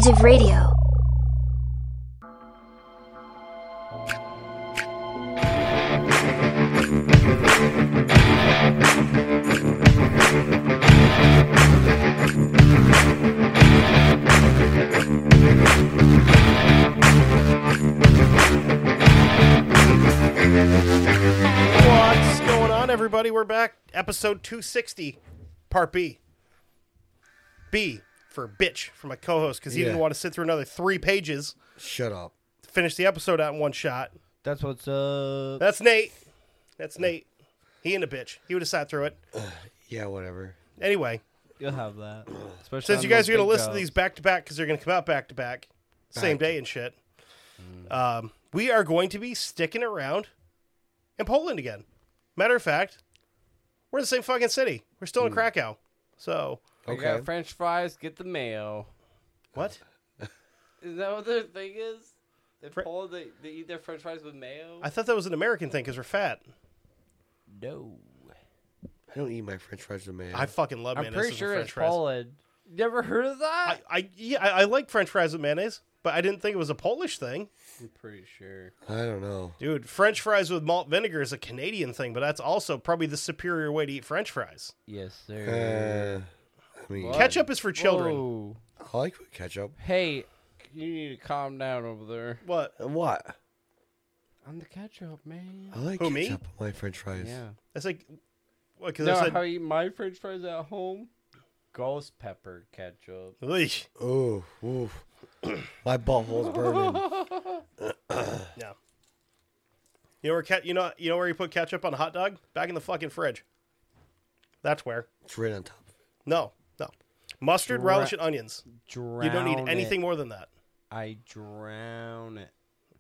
Seeds of Radio. What's going on, everybody? We're back. Episode 260, Part B. B for bitch for my co-host, because he didn't want to sit through another 3 pages Shut up. to finish the episode out in one shot. That's what's up. That's Nate. That's Nate. He ain't a bitch. He would have sat through it. Yeah, whatever. Anyway, You'll have that. Especially since on you guys those are going to big listen to jobs. these back-to-back, because they're going to come out back-to-back, same day and shit, we are going to be sticking around in Poland again. Matter of fact, we're in the same fucking city. We're still in Krakow. So, I got French fries, get the mayo. what? Is that what their thing is? In Poland, they eat their French fries with mayo? I thought that was an American thing because we're fat. No. I don't eat my French fries with mayo. I fucking love I'm mayonnaise pretty with sure French it's fries. Poland. Never heard of that? I like French fries with mayonnaise, but I didn't think it was a Polish thing. I'm pretty sure. I don't know. Dude, French fries with malt vinegar is a Canadian thing, but that's also probably the superior way to eat French fries. Yes, sir. I mean, What? Ketchup is for children. Whoa. I like ketchup. Hey, you need to calm down over there. What? What? I'm the ketchup, man. I like Who, me? ketchup on my French fries. Yeah. That's like, what? Because No, I said, how you eat my French fries at home? Ghost pepper ketchup. Eesh. Oh, oof. My butthole's burning. Yeah. You know where you know where you put ketchup on a hot dog? Back in the fucking fridge. That's where. It's right on top of it. No. Mustard, Dra- relish, and onions. Drown You don't need it. anything more than that. I drown it.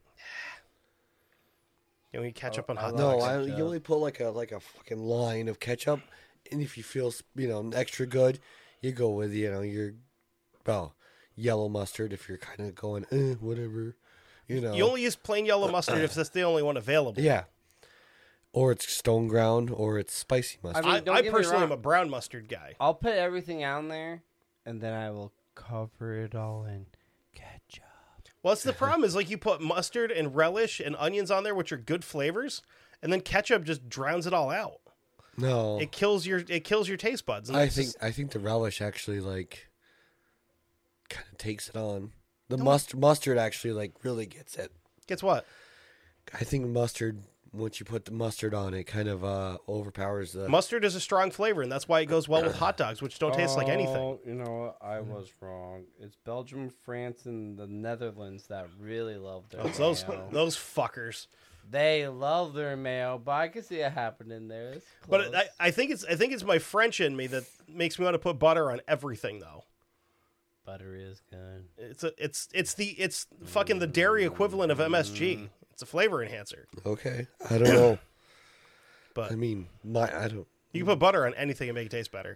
You don't need ketchup on I hot love dogs. No, you only put like a fucking line of ketchup, and if you feel extra good, you go with your yellow mustard. If you're kind of going whatever, You only use plain yellow mustard if that's the only one available. yeah, or it's stone ground or it's spicy mustard. mean, don't I get me personally wrong. am a brown mustard guy. I'll put everything on there, and then I will cover it all in ketchup. Well, that's the problem is like you put mustard and relish and onions on there, which are good flavors, and then ketchup just drowns it all out. No, It kills your taste buds. And I it's think just- I think the relish actually kind of takes it on. The mustard actually really gets it. guess what? I think mustard, once you put the mustard on, it kind of overpowers the. Mustard is a strong flavor, and that's why it goes well with hot dogs, which don't taste like anything. Oh, you know what? I was wrong. It's Belgium, France, and the Netherlands that really love their It's mayo. those fuckers. They love their mayo, but I can see it happening there. It's But close. I think it's my French in me that makes me want to put butter on everything, though. Butter is good. It's fucking the dairy equivalent of MSG. It's a flavor enhancer. Okay, I don't know. But I mean, I don't. you can put butter on anything and make it taste better.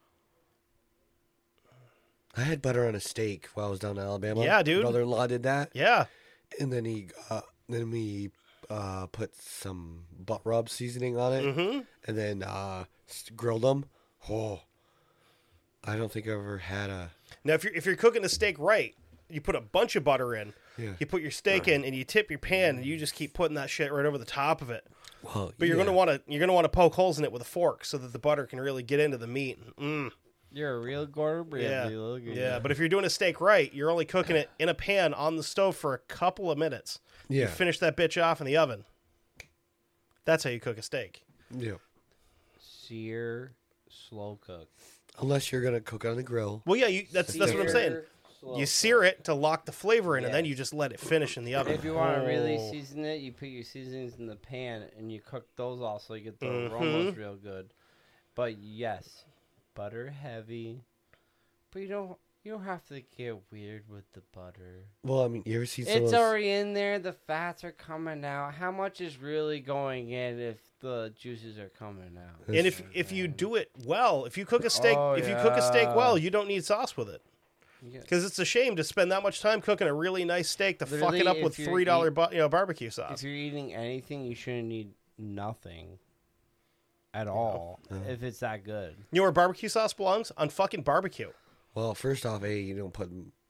I had butter on a steak while I was down in Alabama. Yeah, dude. Brother-in-law did that, Yeah. and then we put some butt rub seasoning on it, and then grilled them. Oh, I don't think I ever had a. Now, if you're cooking a steak right, you put a bunch of butter in. Yeah. You put your steak in, and you tip your pan, and you just keep putting that shit right over the top of it. Well, But you're gonna want to poke holes in it with a fork so that the butter can really get into the meat. You're a real Gordon Yeah, Ramsay. Look at yeah. you. But if you're doing a steak right, you're only cooking it in a pan on the stove for a couple of minutes. You Yeah. finish that bitch off in the oven. That's how you cook a steak. Yeah. Sear, slow cook. Unless you're gonna cook it on the grill. Well, yeah, that's what I'm saying. Sear, slow You sear cook. it to lock the flavor in, and then Yes. you just let it finish in the oven. If you want to really Oh. season it, you put your seasonings in the pan and you cook those off so you get the Mm-hmm. aromas real good. But yes, butter heavy. But you don't have to get weird with the butter. Well, I mean, you ever seen some It's of those? already in there. The fats are coming out. How much is really going in if the juices are coming out? And if you do it well, if you cook a steak, Oh, if you cook a steak yeah. well, you don't need sauce with it. Yeah. Because it's a shame to spend that much time cooking a really nice steak to fuck Literally, it up if with you're $3 barbecue If sauce. you're eating anything, you shouldn't need nothing at all if it's that good. You know where barbecue sauce belongs? On fucking barbecue. Well, first off, you don't put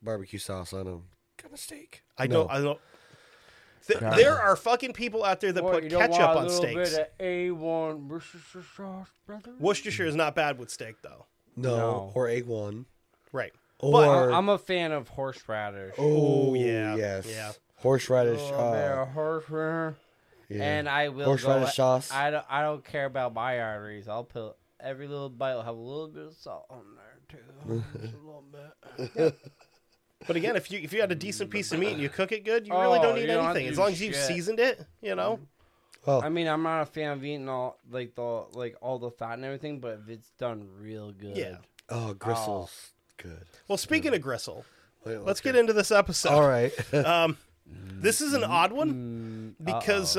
barbecue sauce on a steak. I No. don't. There are fucking people out there that What, put you don't ketchup want a on little steaks. bit of A1 Worcestershire sauce, brother? Worcestershire is not bad with steak, though. No, or egg one. Right. Or I'm a fan of horseradish. Oh, yeah. yes, Yeah. horseradish. A little bit of horseradish. Yeah. And I will horseradish sauce. I don't care about my arteries. I'll put every little bite will have a little bit of salt on there too. Just a little bit. But again, if you had a decent piece of meat and you cook it good, you really don't need you don't have to anything. As do long as you've shit. seasoned it, you know. Well, I mean, I'm not a fan of eating all all the fat and everything, but if it's done real good, Yeah. oh, gristle's good. Well, speaking of gristle, Wait, let's get into this episode. All right. This is an odd one because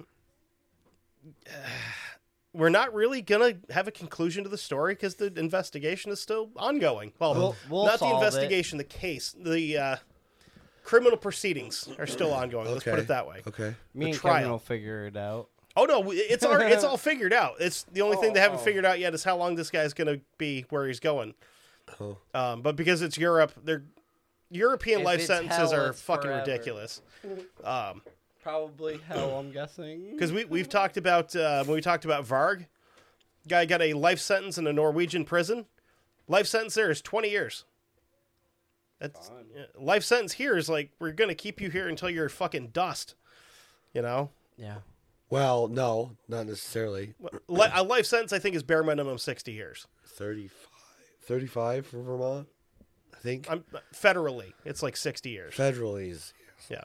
we're not really gonna have a conclusion to the story because the investigation is still ongoing. Well, We'll not the solve it. investigation, the case, the criminal proceedings are still ongoing. Let's put Okay. it that way. Okay. me and trial. Kevin will figure it out. Oh no, it's all figured out. It's the only thing they haven't figured out yet is how long this guy's gonna be where he's going. Oh. But because it's Europe, their European If life it's sentences hell, are it's fucking forever. ridiculous. Probably hell, I'm guessing. Because we've talked about when we talked about Varg, guy got a life sentence in a Norwegian prison. Life sentence there is 20 years. That's life sentence here is like we're gonna keep you here until you're fucking dust. You know, Yeah. Well, no, not necessarily. a life sentence I think is bare minimum 60 years. 35 for Vermont, I think. Federally, it's like 60 years. Federally is, Yeah.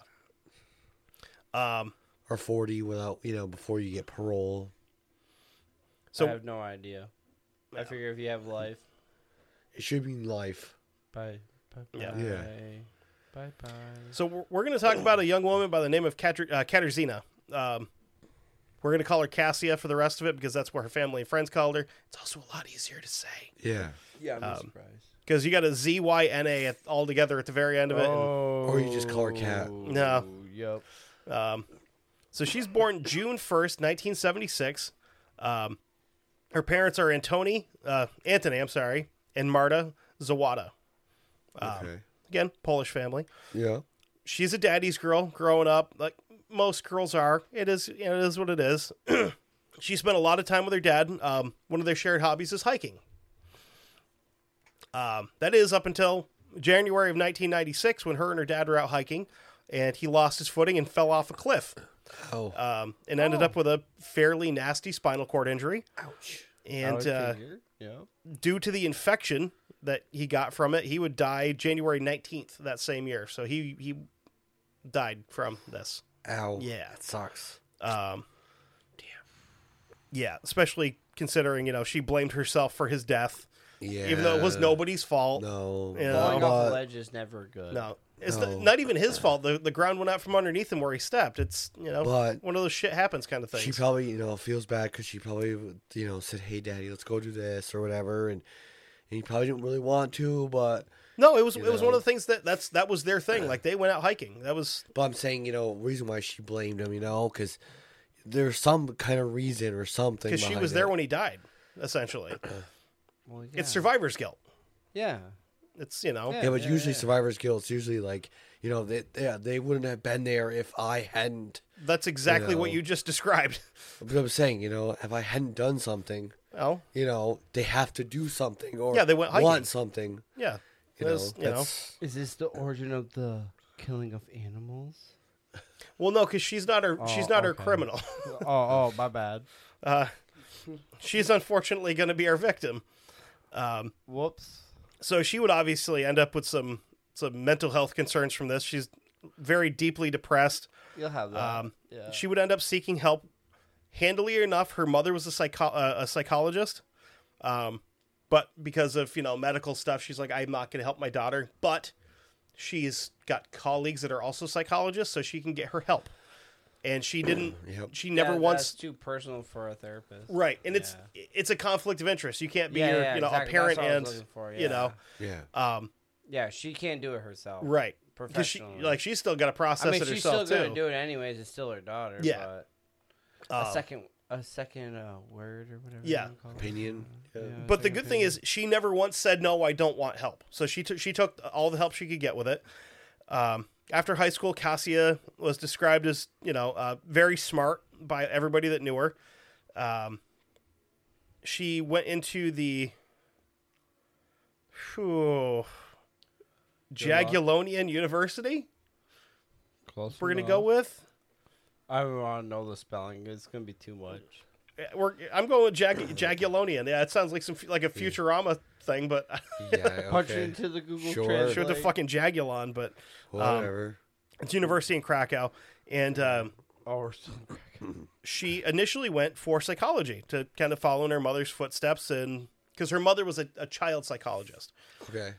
or 40 without, before you get parole. So I have no idea. I figure if you have life, It should be life. bye. Yeah. Yeah. Bye. So we're going to talk about a young woman by the name of Katarzyna. We're going to call her Cassia for the rest of it because that's what her family and friends called her. It's also a lot easier to say Yeah. Yeah, I'm not surprised. because you got a Z-Y-N-A all together at the very end of it. Or you just call her Cat. No. Yep. So she's born June 1st, 1976. Her parents are Antony, and Marta Zawada. Okay. Again, Polish family. Yeah. She's a daddy's girl growing up, like most girls are. It is what it is. She spent a lot of time with her dad. One of their shared hobbies is hiking. That is up until January of 1996 when her and her dad were out hiking, and he lost his footing and fell off a cliff. Oh. And ended up with a fairly nasty spinal cord injury. Ouch. And Yeah. due to the infection that he got from it, he would die January 19th that same year. So he died from this. Ow. Yeah. That sucks. Yeah, especially considering, she blamed herself for his death, Yeah. even though it was nobody's fault. No. You know, Falling off a But- ledge is never good. No. It's No. not even his fault. The ground went out from underneath him where he stepped. It's, But one of those shit happens kind of things. She probably, feels bad because she probably, said, "Hey, Daddy, let's go do this" or whatever, and he probably didn't really want to, but No, it was You one know. of the things that was their thing. Like they went out hiking. That was I'm saying, reason why she blamed him, because there's some kind of reason or something. because she behind was there it. when he died. Essentially, Well, yeah. it's survivor's guilt. Yeah. It's Yeah, but usually survivor's guilt. It's usually like, they wouldn't have been there if I hadn't. that's exactly what know. you just described. But I'm saying, if I hadn't done something, Well, they have to do something or Yeah, they went hiking. want something. yeah, That's Is this the origin of the killing of animals? Well, no, because she's not her okay. criminal. oh, my bad. She's unfortunately going to be our victim. Whoops. So she would obviously end up with some mental health concerns from this. She's very deeply depressed. You'll have that. Yeah. She would end up seeking help. Handily enough, her mother was a psychologist, but because of medical stuff, she's like, I'm not going to help my daughter. But she's got colleagues that are also psychologists, so she can get her help. And she didn't. Yep. She never That's once. too personal for a therapist. Right, and it's a conflict of interest. You can't be exactly. a parent That's what I was and looking for, Yeah. Yeah, she can't do it herself. Right. Because she's still got to process I mean, it she's herself still too. gonna do it anyways. It's still her daughter. Yeah. But a a second word or whatever. Yeah. you wanna call it. Opinion. Yeah. But the second good thing is, she never once said, no, I don't want help. So she took all the help she could get with it. After high school, Cassia was described as, very smart by everybody that knew her. She went into the Jagiellonian University, Close we're going to enough. go with. I don't want to know the spelling. It's gonna be too much. I'm going with Jagiellonian. Yeah, it sounds like like a Futurama thing, but Yeah. Punch it Okay. into the Google Sure. Translate. sure, the fucking Jagiellon, but Whatever. it's university in Krakow. And Oh, we're still she initially went for psychology to kind of follow in her mother's footsteps, and because her mother was a child psychologist. Okay.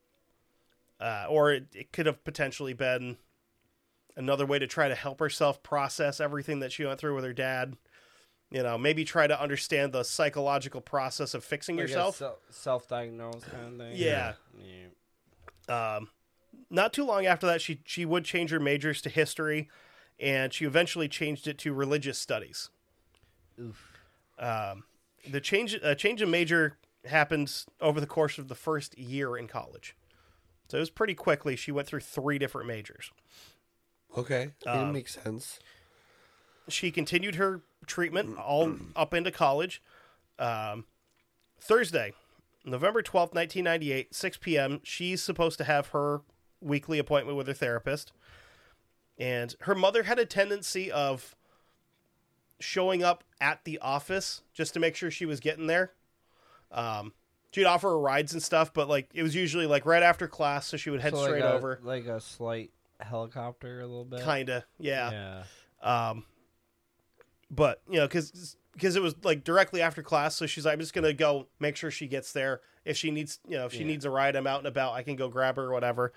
Or it could have potentially been another way to try to help herself process everything that she went through with her dad. Maybe try to understand the psychological process of fixing yourself. Self-diagnosed kind of thing. Yeah. Yeah. Not too long after that, she would change her majors to history, and she eventually changed it to religious studies. Oof. The change of major happened over the course of the first year in college. So it was pretty quickly. She went through 3 different majors. Okay. It makes sense. She continued her treatment all up into college. Thursday, November 12th, 1998, 6 p.m., she's supposed to have her weekly appointment with her therapist. And her mother had a tendency of showing up at the office just to make sure she was getting there. She'd offer her rides and stuff, but it was usually right after class, so she would head So straight over. like a slight helicopter, a little bit. Kinda, yeah. Yeah. But because it was directly after class, so she's like, I'm just gonna go make sure she gets there. If she needs, if she needs a ride, I'm out and about. I can go grab her or whatever.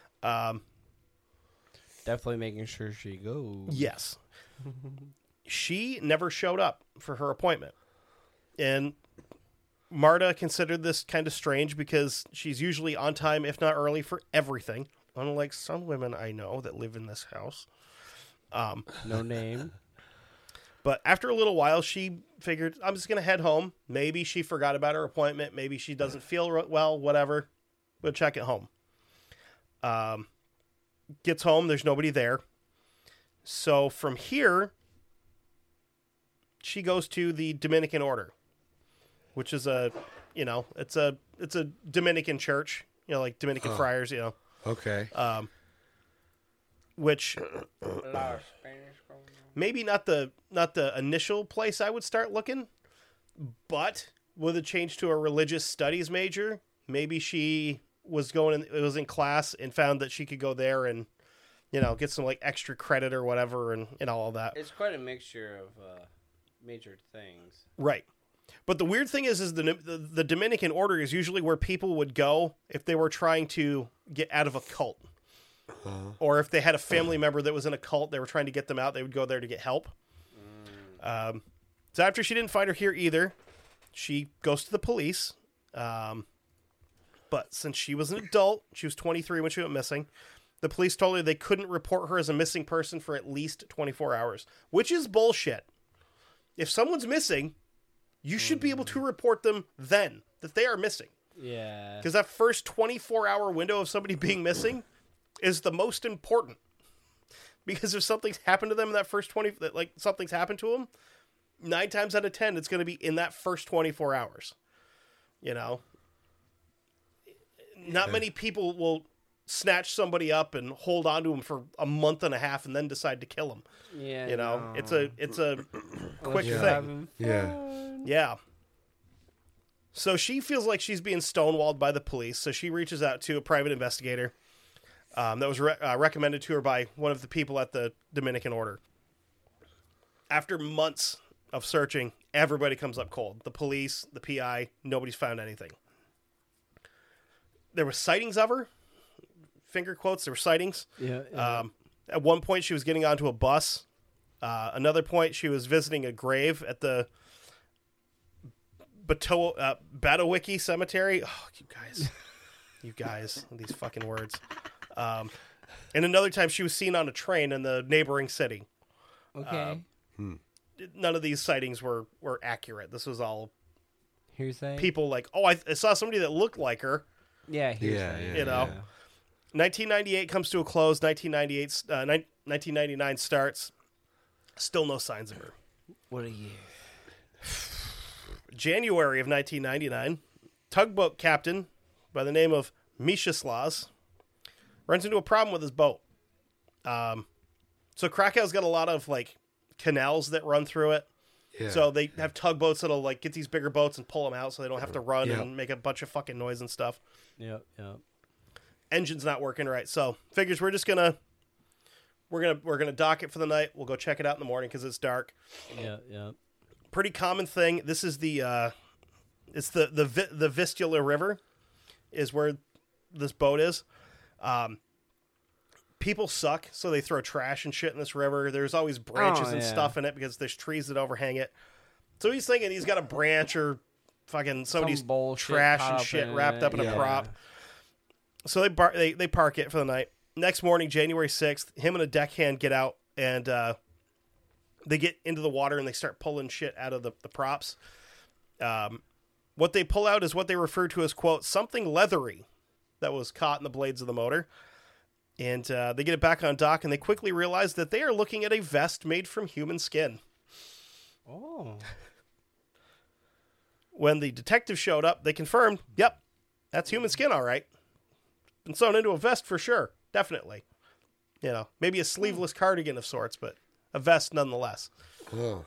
Definitely making sure she goes. Yes. She never showed up for her appointment, and Marta considered this kind of strange because she's usually on time, if not early, for everything. Unlike some women I know that live in this house. No name. But after a little while, she figured, I'm just going to head home. Maybe she forgot about her appointment. Maybe she doesn't feel well, whatever. We'll check it home. Gets home. There's nobody there. So from here, she goes to the Dominican Order, which is it's a Dominican church, like Dominican friars, Okay. which A lot of Spanish going on. maybe not the initial place I would start looking, but with a change to a religious studies major, maybe she was in class and found that she could go there and get some extra credit or whatever and all that. It's quite a mixture of major things. Right. But the weird thing is the Dominican Order is usually where people would go if they were trying to get out of a cult. Or if they had a family member that was in a cult, they were trying to get them out, they would go there to get help. So after she didn't find her here either, she goes to the police. But since she was an adult, she was 23 when she went missing, the police told her they couldn't report her as a missing person for at least 24 hours, which is bullshit. If someone's missing, you should be able to report them then, that they are missing. Yeah. Because that first 24-hour window of somebody being missing is the most important. Because if something's happened to them in that first something's happened to them, 9 times out of 10, it's going to be in that first 24 hours. Not many people will snatch somebody up and hold on to them for a month and a half and then decide to kill them. Yeah. It's a quick you're thing. Having Yeah. fun. Yeah. So she feels like she's being stonewalled by the police, so she reaches out to a private investigator that was recommended to her by one of the people at the Dominican Order. After months of searching, everybody comes up cold. The police, the PI, nobody's found anything. There were sightings of her. Finger quotes, there were sightings. Yeah. At one point, she was getting onto a bus. Another point, she was visiting a grave at the Batowiki Cemetery. Oh, you guys, these fucking words. And another time, she was seen on a train in the neighboring city. Okay. none of these sightings were accurate. This was all Hearsay. people like, oh, I saw somebody that looked like her. Yeah, hearsay. Yeah, You know. 1998 comes to a close. 1999 starts. Still no signs of her. What a year. January of 1999, tugboat captain by the name of Misha Slaws runs into a problem with his boat. So Krakow's got a lot of like canals that run through it. Yeah. So they have tugboats that'll like get these bigger boats and pull them out so they don't have to run Yeah. and make a bunch of fucking noise and stuff. Yep. Engine's not working right. So figures we're gonna dock it for the night. We'll go check it out in the morning because it's dark. Yep. Pretty common thing. This is it's the Vistula River is where this boat is. People suck, so they throw trash and shit in this river. There's always branches and stuff in it because there's trees that overhang it. So he's thinking he's got a branch or fucking somebody's bullshit trash caught and up shit in wrapped it. up in a Yeah. prop. So they park it for the night. Next morning, January 6th, him and a deckhand get out and they get into the water and they start pulling shit out of the props. What they pull out is what they refer to as, quote, something leathery that was caught in the blades of the motor. And they get it back on dock and they quickly realize that they are looking at a vest made from human skin. Oh. When the detective showed up, they confirmed, yep, that's human skin, all right. Been sewn into a vest for sure. Definitely. You know, maybe a sleeveless cardigan of sorts, but a vest nonetheless. Oh.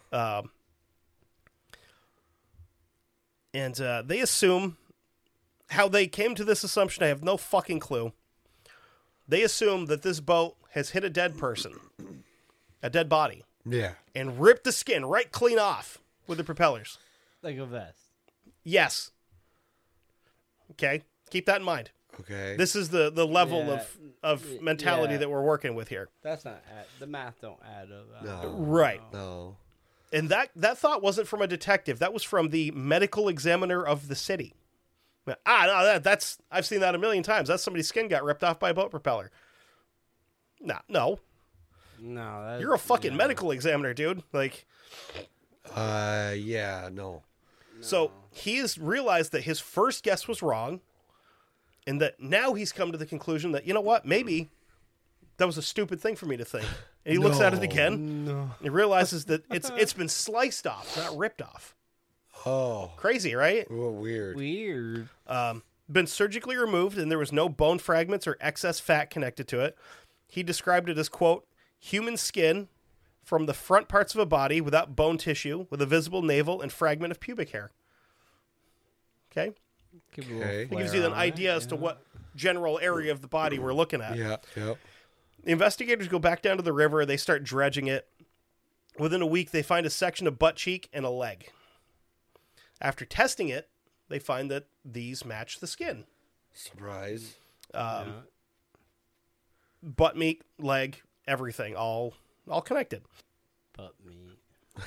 And they assume how they came to this assumption. I have no fucking clue. They assume that this boat has hit a dead person, a dead body, Yeah. and ripped the skin right clean off with the propellers. Like a vest. Yes. Okay. Keep that in mind. Okay. This is the level Yeah. of mentality Yeah. that we're working with here. That's not the math don't add up. No. Right. No. And that thought wasn't from a detective. That was from the medical examiner of the city. No, that's I've seen that a million times. That's somebody's skin got ripped off by a boat propeller. No. No, You're a fucking medical examiner, dude. Like, Yeah. No. so he has realized that his first guess was wrong, and that now he's come to the conclusion that, you know what, maybe that was a stupid thing for me to think. And he looks at it No. again. No. And realizes that it's been sliced off, not ripped off. Oh. Crazy, right? Well, weird. Weird. Been surgically removed, and there was no bone fragments or excess fat connected to it. He described it as, quote, human skin from the front parts of a body without bone tissue, with a visible navel and fragment of pubic hair. Okay? Give a Okay. little It It gives flair you an on idea as to yeah. what general area of the body we're looking at. Yeah. Yep. The investigators go back down to the river. They start dredging it. Within a week, they find a section of butt cheek and a leg. After testing it, they find that these match the skin. Surprise. Yeah. Butt meat, leg, everything, all connected. Butt meat.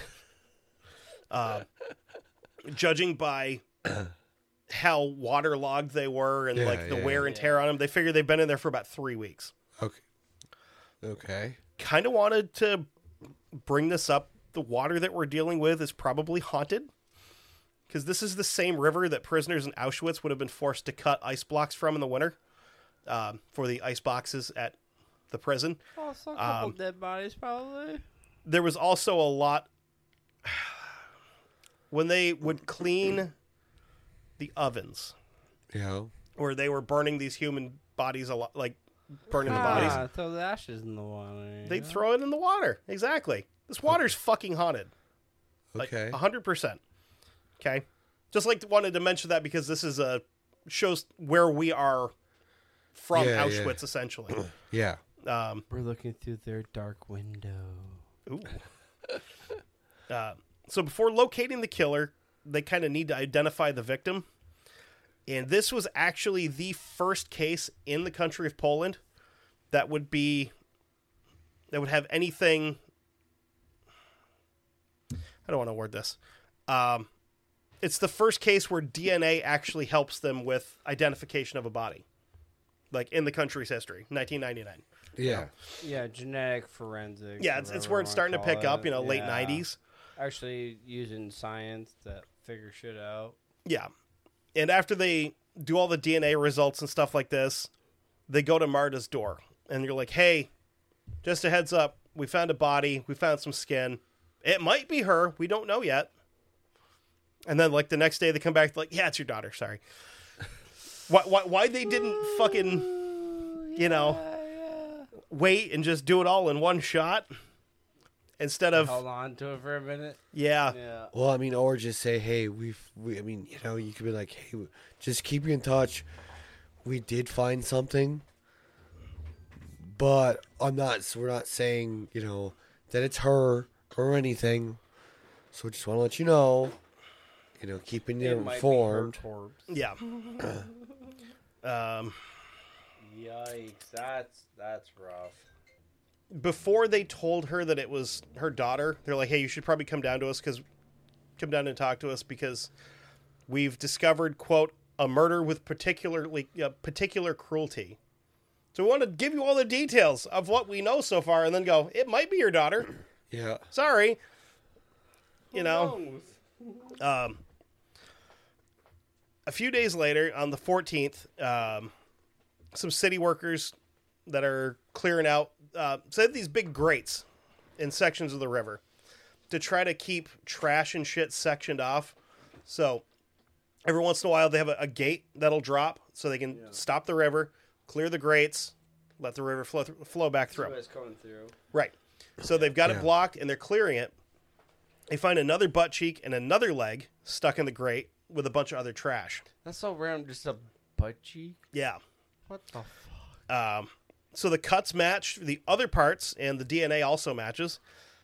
Judging by how waterlogged they were and Yeah, like the yeah, wear and tear on them, they figure they've been in there for about 3 weeks. Okay. Okay. Kind of wanted to bring this up. The water that we're dealing with is probably haunted, because this is the same river that prisoners in Auschwitz would have been forced to cut ice blocks from in the winter for the ice boxes at the prison. Also, a couple dead bodies, probably. There was also a lot when they would clean the ovens Yeah. where they were burning these human bodies a lot, like burning the bodies. Throw the ashes in the water. They'd throw it in the water. Exactly. This water's fucking haunted. Like Okay. 100%. Okay. Just like wanted to mention that because this is shows where we are from Yeah, Auschwitz, essentially. Yeah. We're looking through their dark window. Ooh. So before locating the killer, they kind of need to identify the victim. And this was actually the first case in the country of Poland that would have anything. I don't want to word this. It's the first case where DNA actually helps them with identification of a body. Like in the country's history, 1999. Yeah. Yeah, genetic forensics. Yeah, or it's whatever where you it's wanna starting to call pick up, it. late Yeah. 90s. Actually using science to figure shit out. Yeah. And after they do all the DNA results and stuff like this, they go to Marta's door. And you're like, hey, just a heads up. We found a body. We found some skin. It might be her. We don't know yet. And then, like, the next day they come back, like, yeah, it's your daughter. Sorry. Why they didn't fucking, you know, wait and just do it all in one shot instead of... Hold on to it for a minute. Yeah. Yeah. Well, I mean, or just say, hey, I mean, you know, you could be like, hey, just keep you in touch. We did find something, but we're not saying, you know, that it's her or anything. So just want to let you know, keeping you It might be her informed. corpse. Yeah. Yikes, that's rough. Before they told her that it was her daughter, they're like, hey, you should probably come down and talk to us because we've discovered, quote, a murder with particular cruelty. So we want to give you all the details of what we know so far and then go, it might be your daughter. Yeah. Sorry. Who knows? A few days later, on the 14th, some city workers that are clearing out set these big grates in sections of the river to try to keep trash and shit sectioned off. So every once in a while, they have a gate that'll drop so they can stop the river, clear the grates, let the river flow back through. Somebody's coming through. Right. So they've got it Yeah. blocked, and they're clearing it. They find another butt cheek and another leg stuck in the grate with a bunch of other trash. That's so random, just a butt cheek? Yeah. What the fuck? So the cuts match the other parts, and the DNA also matches.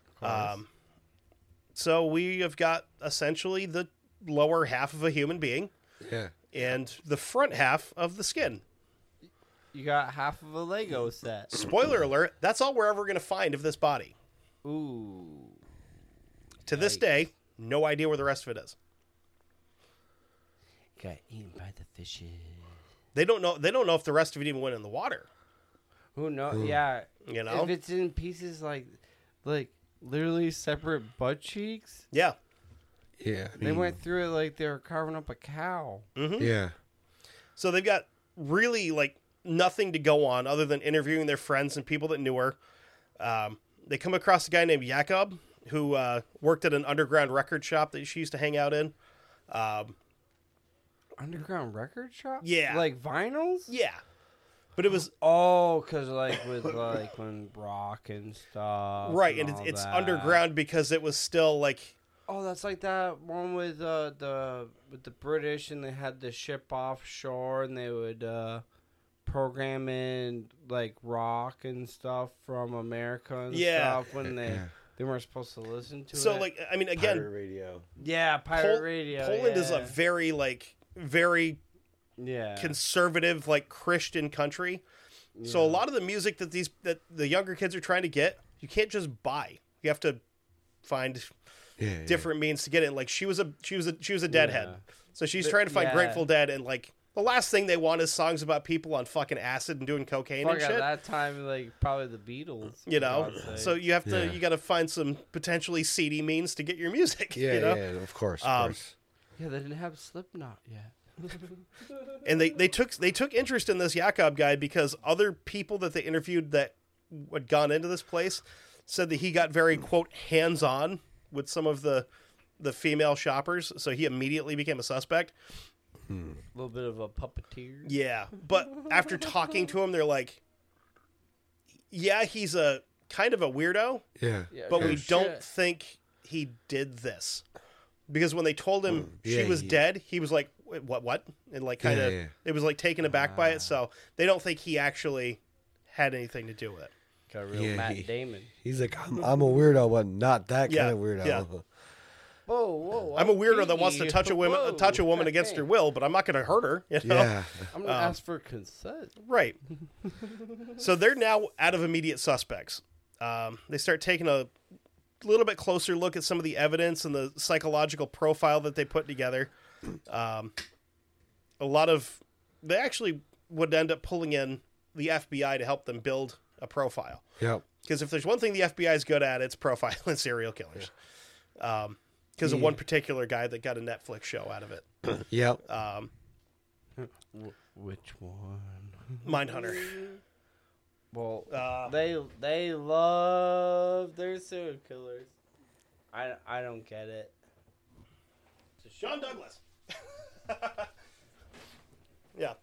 So we have got essentially the lower half of a human being Yeah. and the front half of the skin. You got half of a Lego set. Spoiler alert, that's all we're ever going to find of this body. Ooh. To this day, no idea where the rest of it is. Got eaten by the fishes. They don't know if the rest of it even went in the water. Who knows? Yeah. You know? If it's in pieces like literally separate butt cheeks, Yeah. Yeah. I they mean, went through it like they were carving up a cow. Yeah. So they've got really like nothing to go on other than interviewing their friends and people that knew her. They come across a guy named Jakob who worked at an underground record shop that she used to hang out in. Underground record shop? Yeah. Like vinyls? Yeah. But it was Oh, because like with like when rock and stuff. right, and all it's that. underground because it was still like Oh, that's like that one with the British, and they had the ship offshore, and they would program in like rock and stuff from America and Yeah. stuff when they weren't supposed to listen to it. so like I mean again Pirate radio. yeah, pirate radio. Poland is a yeah. very yeah. conservative like Christian country. So a lot of the music that the younger kids are trying to get, you can't just buy. You have to find Yeah. different means to get it. Like she was a deadhead. Yeah. So she's trying to find yeah. Grateful Dead, and like the last thing they want is songs about people on fucking acid and doing cocaine Fuck, and at shit. that time, like probably the Beatles. You for know, God's sake. so you have to Yeah. you got to find some potentially seedy means to get your music. Yeah. you know? Yeah. Of course. Of course. yeah, they didn't have Slipknot yet. And they took interest in this Jakob guy because other people that they interviewed that had gone into this place said that he got very quote hands on with some of the female shoppers, so he immediately became a suspect. A little bit of a puppeteer. Yeah, but after talking to him, they're like, yeah, he's a kind of a weirdo, Yeah. Yeah, but no we shit. don't think he did this. Because when they told him she Yeah, was he- dead, he was like, "Wait, what? And like kind of, Yeah, yeah. it was like taken aback by it. So they don't think he actually had anything to do with it. Got a real Yeah, Matt he- Damon. He's like, I'm a weirdo, but not that Yeah, kind of weirdo. yeah. Whoa! I'm a weirdo that wants to touch a woman against her will, but I'm not going to hurt her. You know? Yeah. I'm gonna ask for consent. Right. So they're now out of immediate suspects. They start taking a little bit closer look at some of the evidence and the psychological profile that they put together. They actually would end up pulling in the FBI to help them build a profile. Yep. Because if there's one thing the FBI is good at, it's profiling serial killers. because of one particular guy that got a Netflix show out of it. Yep. Which one? Mindhunter. Well, they love their serial killers. I don't get it. Sean Douglas. Yeah.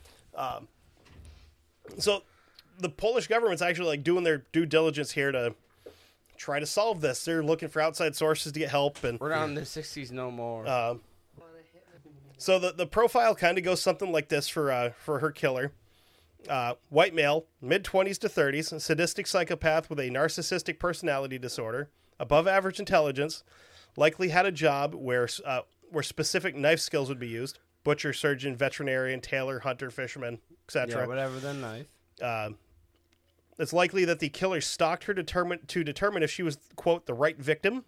So the Polish government's actually like doing their due diligence here to try to solve this. They're looking for outside sources to get help, and We're not in the 60s no more. so the profile kind of goes something like this for her killer. White male, mid-20s to 30s, sadistic psychopath with a narcissistic personality disorder, above average intelligence, likely had a job where specific knife skills would be used: butcher, surgeon, veterinarian, tailor, hunter, fisherman, etc. Yeah, whatever the knife. It's likely that the killer stalked her to determine if she was, quote, the right victim.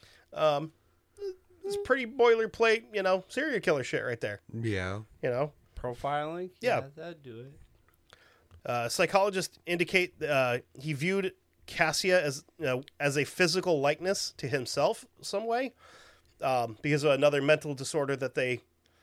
It's pretty boilerplate, serial killer shit right there. Yeah. Profiling? Yeah. That'd do it. Psychologists indicate he viewed Cassia as a physical likeness to himself some way, because of another mental disorder that they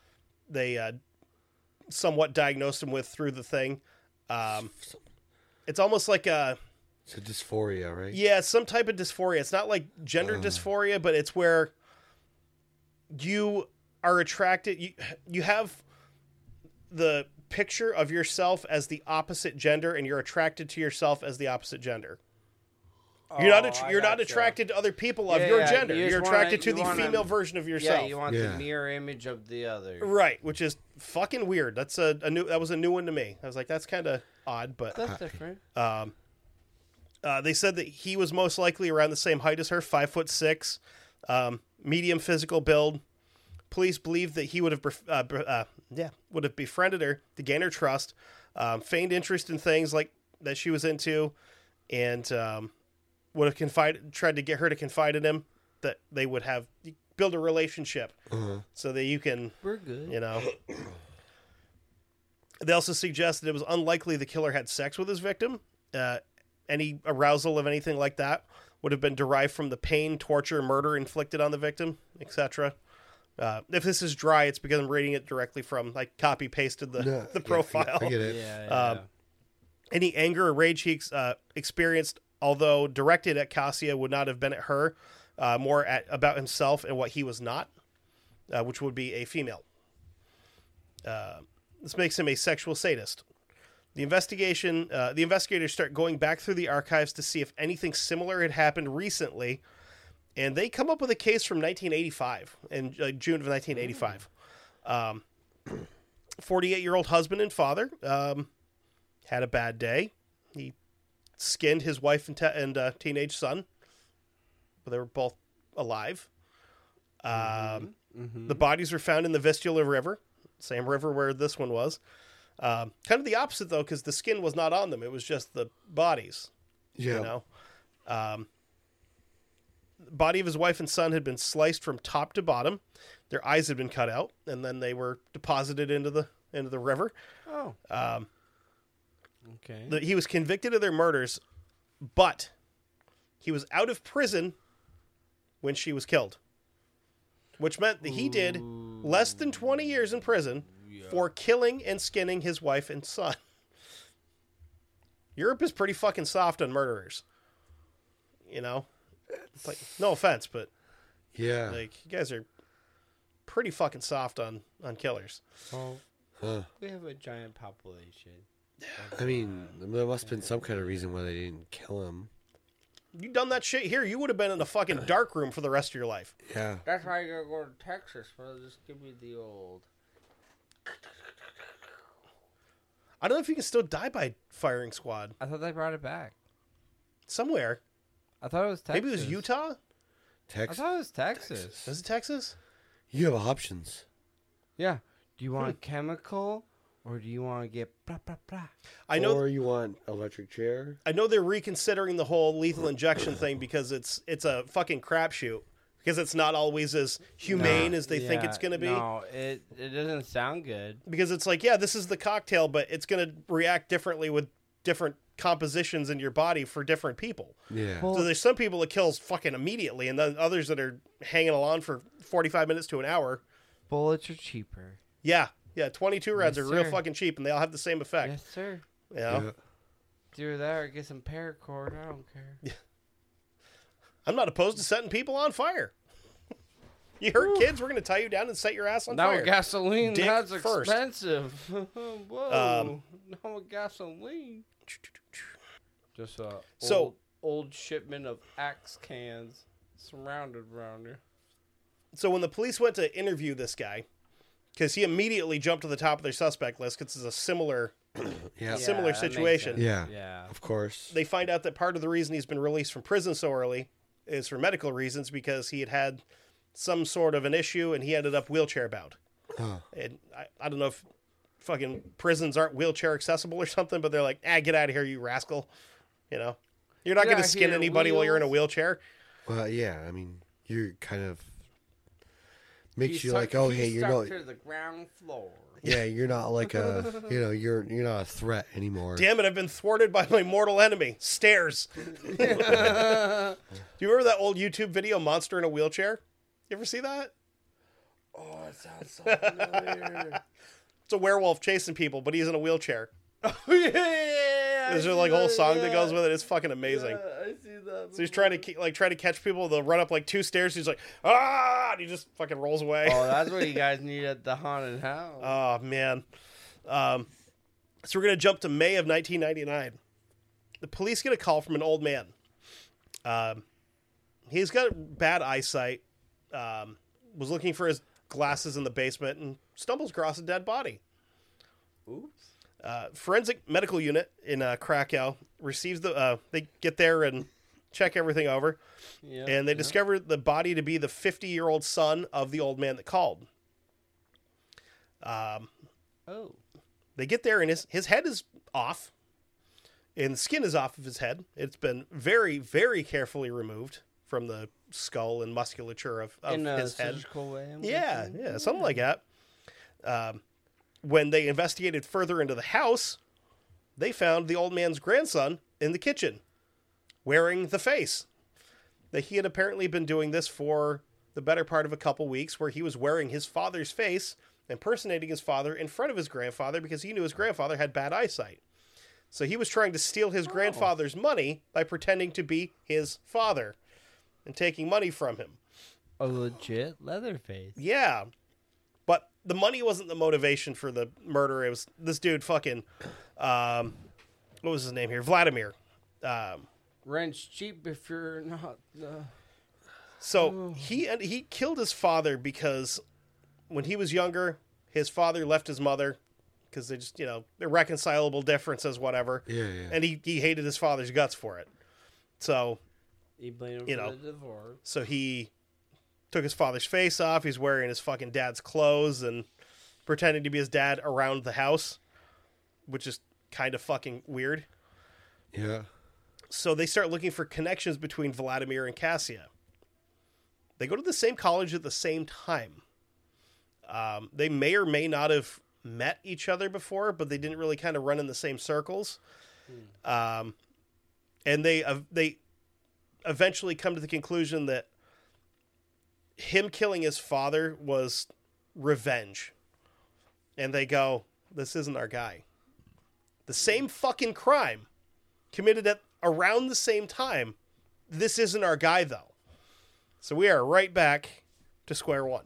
somewhat diagnosed him with through the thing. It's almost like it's a dysphoria, right? Yeah, some type of dysphoria. It's not like gender dysphoria, but it's where you are attracted. You have the picture of yourself as the opposite gender, and you're attracted to yourself as the opposite gender. You're not attracted to other people of your gender. You're attracted to the female version of yourself. Yeah, you want the mirror image of the other. Right, which is fucking weird. That was a new one to me. I was like, that's kind of odd, but that's different. They said that he was most likely around the same height as her, 5'6", medium physical build. Police believe that he would have befriended her to gain her trust, feigned interest in things like that she was into, and would have tried to get her to confide in him, that they would have build a relationship so that you can. We're good. They also suggested it was unlikely the killer had sex with his victim. Any arousal of anything like that would have been derived from the pain, torture, murder inflicted on the victim, etc. If this is dry, it's because I'm reading it directly from, like, copy pasted the profile. I get it. Yeah. Any anger or rage he experienced, although directed at Cassia, would not have been at her, more about himself and what he was not, which would be a female. This makes him a sexual sadist. The investigators start going back through the archives to see if anything similar had happened recently, and they come up with a case from 1985, in June of 1985. 48-year-old husband and father had a bad day. He skinned his wife and teenage son, but they were both alive. The bodies were found in the Vistula River, same river where this one was. Kind of the opposite, though, because the skin was not on them. It was just the bodies. Yeah. The body of his wife and son had been sliced from top to bottom. Their eyes had been cut out, and then they were deposited into the river. Oh. Okay. He was convicted of their murders, but he was out of prison when she was killed, which meant that he did less than 20 years in prison for killing and skinning his wife and son. Europe is pretty fucking soft on murderers. It's like, no offense, but Yeah. like, you guys are pretty fucking soft on killers. Well, we have a giant population. I mean, there must have been some kind of reason why they didn't kill him. You done that shit here, you would have been in a fucking dark room for the rest of your life. Yeah. That's why you gotta go to Texas, bro. Just give me the old. I don't know if you can still die by firing squad. I thought they brought it back. Somewhere. I thought it was Texas. Maybe it was Utah? I Texas. thought it was Texas. Is it Texas? You have options. Yeah. Do you want chemical or do you want to get blah, blah, blah? I know. Or you want electric chair. I know they're reconsidering the whole lethal injection thing because it's a fucking crapshoot. Because it's not always as humane as they think it's going to be. No, it doesn't sound good. Because it's like, yeah, this is the cocktail, but it's going to react differently with different compositions in your body for different people. Yeah. Well- So there's some people it kills fucking immediately, and then others that are hanging along for 45 minutes to an hour. Bullets are cheaper. Yeah. 22 rounds Yes, are real sir. fucking cheap, and they all have the same effect. Yes, sir. You know? Yeah. Do that or get some paracord. I don't care. I'm not opposed to setting people on fire. You hurt kids, we're going to tie you down and set your ass on Now fire. with gasoline, Dick that's first. expensive. Whoa. Now with gasoline. Just a So- old shipment of Axe cans surrounded around here. So when the police went to interview this guy, because he immediately jumped to the top of their suspect list because it's a similar, Yeah. Similar that makes situation. sense. Yeah. Yeah. Of course. they find out that part of the reason he's been released from prison so early is for medical reasons because he had some sort of an issue and he ended up wheelchair bound. Oh. And I don't know if fucking prisons aren't wheelchair accessible or something, but they're like, get out of here, you rascal. You know, you're not Get going to out skin here, anybody while you're in a wheels. wheelchair. Well, yeah. I mean, you're kind of makes He's you stuck- like, oh, he's hey, you're stuck not. to the ground floor. Yeah, you're not like a. You're not a threat anymore. Damn it, I've been thwarted by my mortal enemy, stairs. Do you remember that old YouTube video, Monster in a Wheelchair? You ever see that? Oh, it sounds so familiar. It's a werewolf chasing people, but he's in a wheelchair. Yeah. There's like a whole song that goes with it. It's fucking amazing. I see that. So he's trying to catch people. They'll run up like 2 stairs. He's like, and he just fucking rolls away. Oh, that's what you guys need at the haunted house. Oh, man. So we're going to jump to May of 1999. The police get a call from an old man. He's got bad eyesight. Was looking for his glasses in the basement and stumbles across a dead body. Oops. Forensic medical unit in Krakow receives they get there and check everything over. Yeah. And they discover the body to be the 50-year-old son of the old man that called. Oh. They get there and his head is off. And the skin is off of his head. It's been very, very carefully removed from the skull and musculature of In a his head. surgical way. I'm Yeah, guessing? yeah, something like that. When they investigated further into the house, they found the old man's grandson in the kitchen, wearing the face. That he had apparently been doing this for the better part of a couple weeks, where he was wearing his father's face, impersonating his father in front of his grandfather because he knew his grandfather had bad eyesight. So he was trying to steal his grandfather's money by pretending to be his father and taking money from him. A legit Leatherface. Yeah. But the money wasn't the motivation for the murder. It was this dude fucking, what was his name here? Vladimir. Rent's cheap if you're not. So he killed his father because when he was younger, his father left his mother because they just, irreconcilable differences, whatever. Yeah, yeah. And he hated his father's guts for it. So He blamed him You for know. the divorce. So he took his father's face off. He's wearing his fucking dad's clothes and pretending to be his dad around the house, which is kind of fucking weird. Yeah. So they start looking for connections between Vladimir and Cassia. They go to the same college at the same time. They may or may not have met each other before, but they didn't really kind of run in the same circles. And they eventually come to the conclusion that him killing his father was revenge. And they go, this isn't our guy. The same fucking crime committed at around the same time. This isn't our guy, though. So we are right back to square one.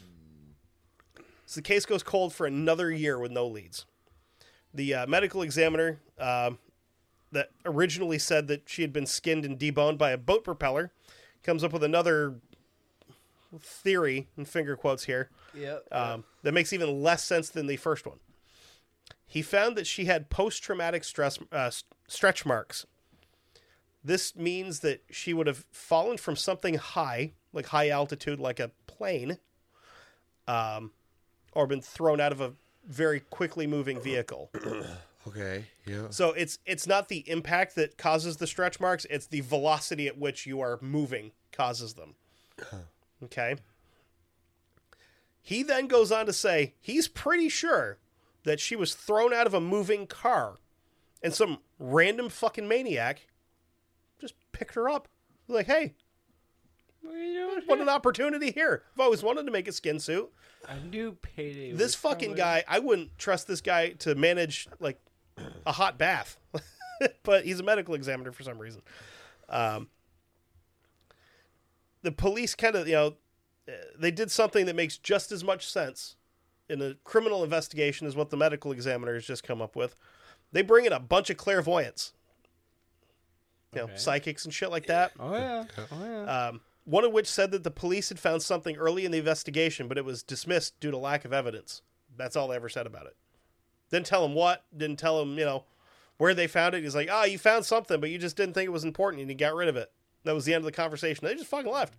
So the case goes cold for another year with no leads. The medical examiner that originally said that she had been skinned and deboned by a boat propeller comes up with another theory, in finger quotes here, Yep. that makes even less sense than the first one. He found that she had post-traumatic stretch marks. This means that she would have fallen from something high, like high altitude, like a plane, or been thrown out of a very quickly moving vehicle. Okay. Yeah. So it's not the impact that causes the stretch marks, it's the velocity at which you are moving causes them. Okay? He then goes on to say he's pretty sure that she was thrown out of a moving car And some random fucking maniac just picked her up. Like, hey, What are you doing? what an opportunity here. I've always wanted to make a skin suit. I knew payday. This was fucking coming. guy, I wouldn't trust this guy to manage, like, a hot bath. But he's a medical examiner for some reason. The police kind of, they did something that makes just as much sense in a criminal investigation as what the medical examiner has just come up with. They bring in a bunch of clairvoyants, Okay. psychics and shit like that. Oh yeah. Oh yeah. One of which said that the police had found something early in the investigation, but it was dismissed due to lack of evidence. That's all they ever said about it. Didn't tell him what, didn't tell him, where they found it. He's like, you found something, but you just didn't think it was important and you got rid of it. That was the end of the conversation. They just fucking left.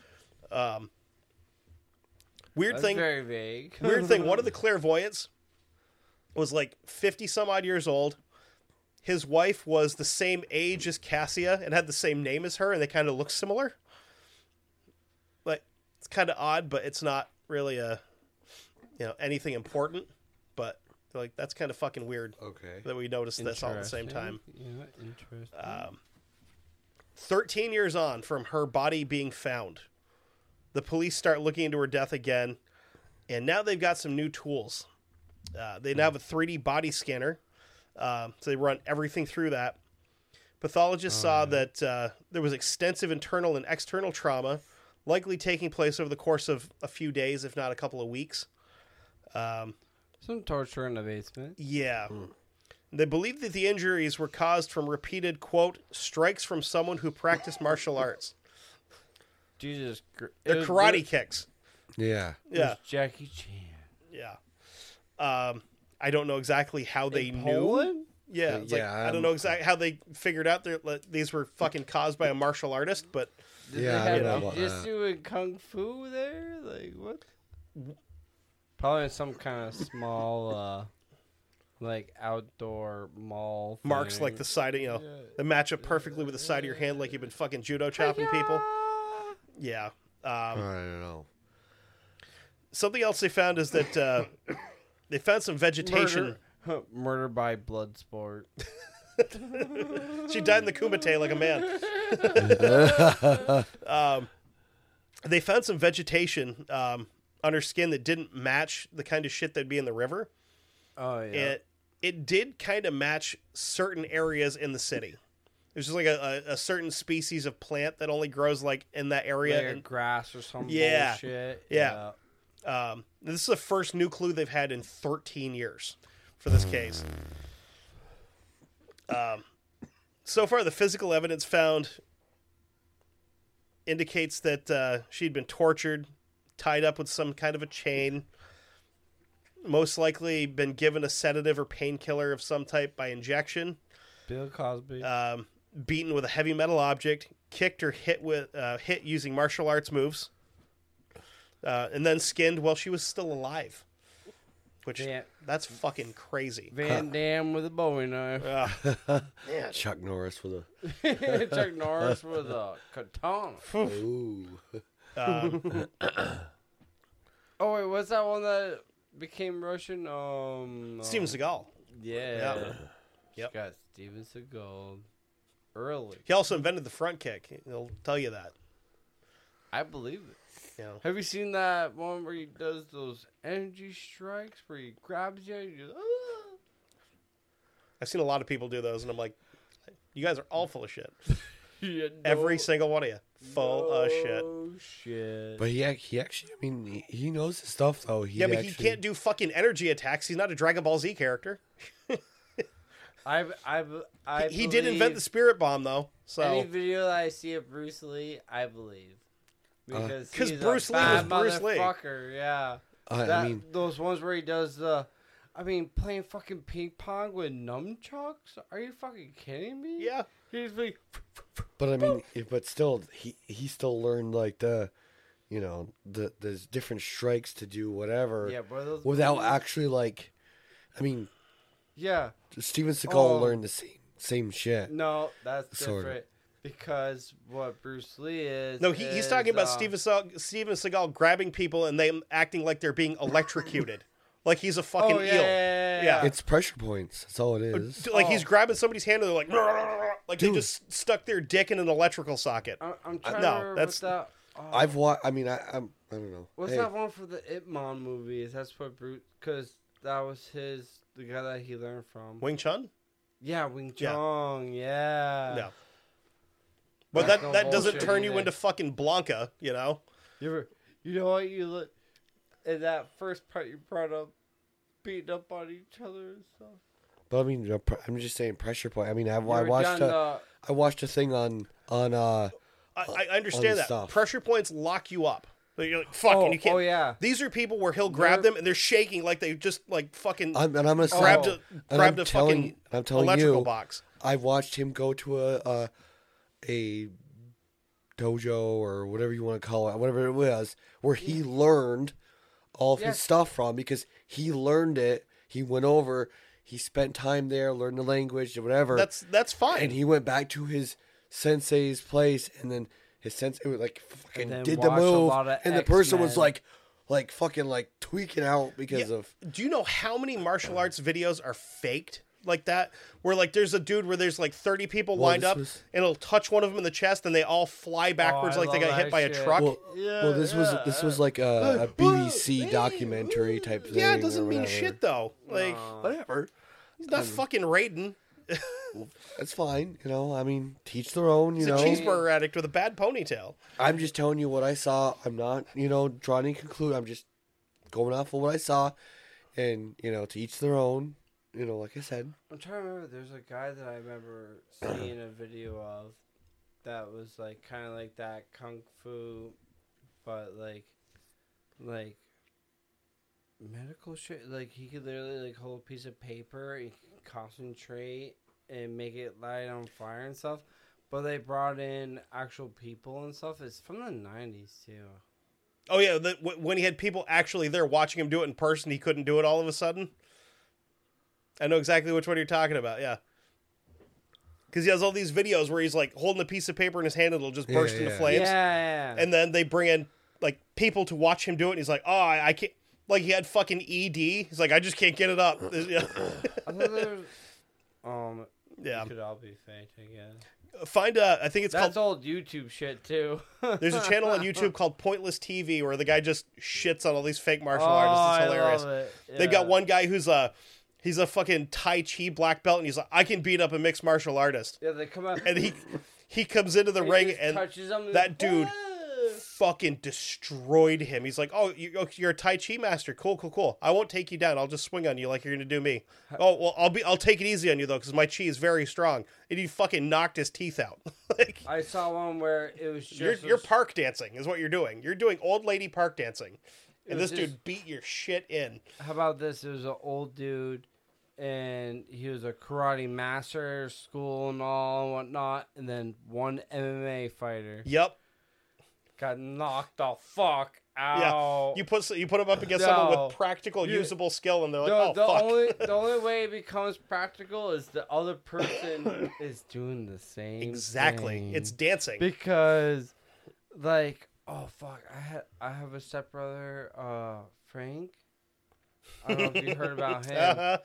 Weird That's thing. very vague. Weird thing. One of the clairvoyants was like 50 some odd years old. His wife was the same age as Cassia and had the same name as her, and they kind of look similar. Like, it's kind of odd, but it's not really anything important. But like, that's kind of fucking weird Okay. that we noticed this all at the same time. Yeah, interesting. 13 years on from her body being found, the police start looking into her death again, and now they've got some new tools. They now have a 3D body scanner, so they run everything through that. Pathologists saw that there was extensive internal and external trauma, likely taking place over the course of a few days, if not a couple of weeks. Some torture in the basement. Yeah. They believe that the injuries were caused from repeated, quote, strikes from someone who practiced martial arts. Jesus. The karate kicks. Yeah. Yeah. Jackie Chan. Yeah. I don't know exactly how they knew. Poland? Yeah. It's I don't know exactly how they figured out these were fucking caused by a martial artist, but Did Yeah, I they don't know have about jujitsu and kung fu there? Like what? Probably some kind of small, like outdoor mall. marks thing. like the side of, that match up perfectly with the side of your hand like you've been fucking judo chopping people. Yeah. I don't know. Something else they found is that they found some vegetation. Murder by blood sport. She died in the Kumite like a man. They found some vegetation on her skin that didn't match the kind of shit that'd be in the river. Oh yeah. It did kind of match certain areas in the city. There's just like a certain species of plant that only grows like in that area. Like a grass or some Yeah. bullshit. Yeah. This is the first new clue they've had in 13 years for this case. So far, the physical evidence found indicates that she'd been tortured, tied up with some kind of a chain, most likely been given a sedative or painkiller of some type by injection, Bill Cosby. beaten with a heavy metal object, kicked or hit using martial arts moves, and then skinned while she was still alive. Which, that's fucking crazy. Van Damme with a Bowie knife. Chuck Norris with Chuck Norris with a katana. a. Ooh. Oh wait, what's that one that became Russian? Steven Seagal. Yeah. Yep. Got Steven Seagal early. He also invented the front kick. He'll tell you that. I believe it. You know. Have you seen that one where he does those energy strikes where he grabs you and you just, I've seen a lot of people do those, and I'm like, you guys are all full of shit. Yeah, Every single one of you. Full of shit. Oh, shit. But he actually, I mean, he knows his stuff, though. Yeah, but he can't do fucking energy attacks. He's not a Dragon Ball Z character. He did invent the spirit bomb, though. Any So video that I see of Bruce Lee, I believe. Because 'cause he's Bruce a Lee bad was Bruce Lee. motherfucker, yeah. I mean, Those ones where he does playing fucking ping pong with nunchucks? Are you fucking kidding me? yeah, He's like, but I mean, but still, he still learned like the there's different strikes to do whatever. yeah, bro, those Without actually like, I mean, yeah. Steven Seagal Oh. learned the same shit. No, that's Sort of. different. Because what Bruce Lee is. no, he's is, talking about Steven Seagal grabbing people and them acting like they're being electrocuted like he's a fucking eel. Yeah. It's pressure points. That's all it is. Like he's grabbing somebody's hand and they're like they just stuck their dick in an electrical socket. I'm trying no, to remember that's- what that. I've watched. I mean, I don't know. What's Hey, that one for the Ip Man movies? That's what Bruce, because that was the guy that he learned from. Wing Chun? Yeah, Wing Yeah. Chun. Yeah. No. But That's that no doesn't bullshit turn you either. into fucking Blanca, you know? You know what you look in that first part you brought up, beating up on each other and stuff. But I mean, I'm just saying pressure point. I mean, I You watched ever I watched a thing on I understand that. stuff. Pressure points lock you up. Like, you're like, fuck, and you can't. oh yeah. These are people where he'll grab them and they're shaking like they just like fucking I'm gonna say, grabbed and a fucking I'm telling electrical you, box. I watched him go to a dojo or whatever you want to call it, whatever it was, where he learned all of his Yes. stuff from because he learned it. He went over, he spent time there, learned the language, whatever. That's fine. And he went back to his sensei's place, and then his sensei was like fucking then did the watch a move, lot of and the person was X-Men. like fucking like tweaking out because Yeah. of. Do you know how many martial arts videos are faked like that? Where like there's a dude where there's like 30 people Well, lined this up was- and it'll touch one of them in the chest and they all fly backwards I like they love got hit that by a shit. truck. Well, this was like a BBC documentary type thing. Yeah, it doesn't or mean whatever. shit though. Like Whatever. he's not fucking Raiden. That's fine. You know, I mean, teach their own. You He's a know, cheeseburger addict with a bad ponytail. I'm just telling you what I saw. I'm not, drawing any conclusion. I'm just going off of what I saw, and to each their own. Like I said. I'm trying to remember. There's a guy that I remember seeing a video of that was like kind of like that kung fu, but like medical shit. Like he could literally like hold a piece of paper and concentrate and make it light on fire and stuff. But they brought in actual people and stuff. It's from the 90s too. Oh yeah, when he had people actually there watching him do it in person, he couldn't do it all of a sudden. I know exactly which one you're talking about. Yeah, because he has all these videos where he's like holding a piece of paper in his hand and it'll just burst into flames. Yeah. And then they bring in like people to watch him do it, and he's like, "Oh, I can't." Like he had fucking ED. He's like, "I just can't get it up." I thought there was, Yeah. it could all be fake again. Find I think it's That's called. old YouTube shit too. There's a channel on YouTube called Pointless TV where the guy just shits on all these fake martial artists. It's hilarious. I love it. They've got one guy who's he's a fucking Tai Chi black belt, and he's like, I can beat up a mixed martial artist. Yeah, they come out And he comes into the he ring, just and touches them that dude "Ah." fucking destroyed him. He's like, oh, you're a Tai Chi master. Cool. I won't take you down. I'll just swing on you like you're gonna do me. Oh, well, I'll take it easy on you though, because my chi is very strong. And he fucking knocked his teeth out. Like, I saw one where it was just you're park dancing is what you're doing. You're doing old lady park dancing, and was this just- dude beat your shit in. How about this? It was an old dude, and he was a karate master, school and all and whatnot, and then one MMA fighter Yep. got knocked the fuck Yeah. out. You put him up against someone No. with practical, You- usable skill, and they're like, the, oh the fuck. the only way it becomes practical is the other person is doing the same. Exactly. thing. It's dancing. Because, like, oh fuck, I have a stepbrother, Frank. I don't know if you heard about him.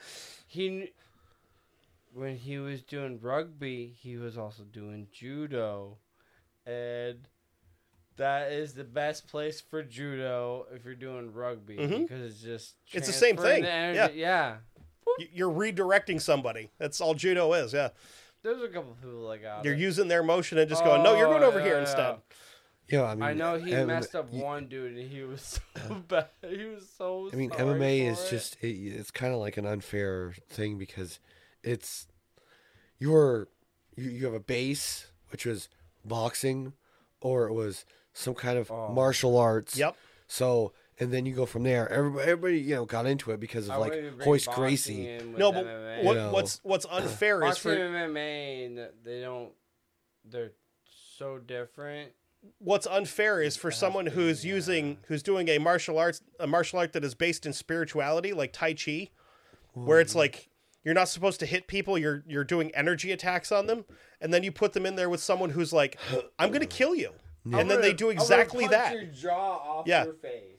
When he was doing rugby, he was also doing judo, and that is the best place for judo if you're doing rugby because it's just It's the same transferring thing. the energy. Yeah. You're redirecting somebody. That's all judo is. Yeah. There's a couple people that got You're it. using their motion and just going, no, you're going over here yeah. instead. Yeah, I mean, I know he messed up y- one dude, and he was so bad. He was so. I mean, sorry MMA for is it. just it's kind of like an unfair thing because it's you have a base which was boxing or it was some kind of martial arts. Yep. So and then you go from there. Everybody got into it because of I like wouldn't even bring Hoist boxing Gracie. in with No, but MMA. You know. what's unfair is Boxing for and MMA, and they don't. They're so different. what's unfair is for someone who's doing a martial art that is based in spirituality, like Tai Chi, where it's like you're not supposed to hit people, you're doing energy attacks on them, and then you put them in there with someone who's like, I'm gonna kill you. And then they do exactly that. Your jaw off Yeah. your face. Yeah.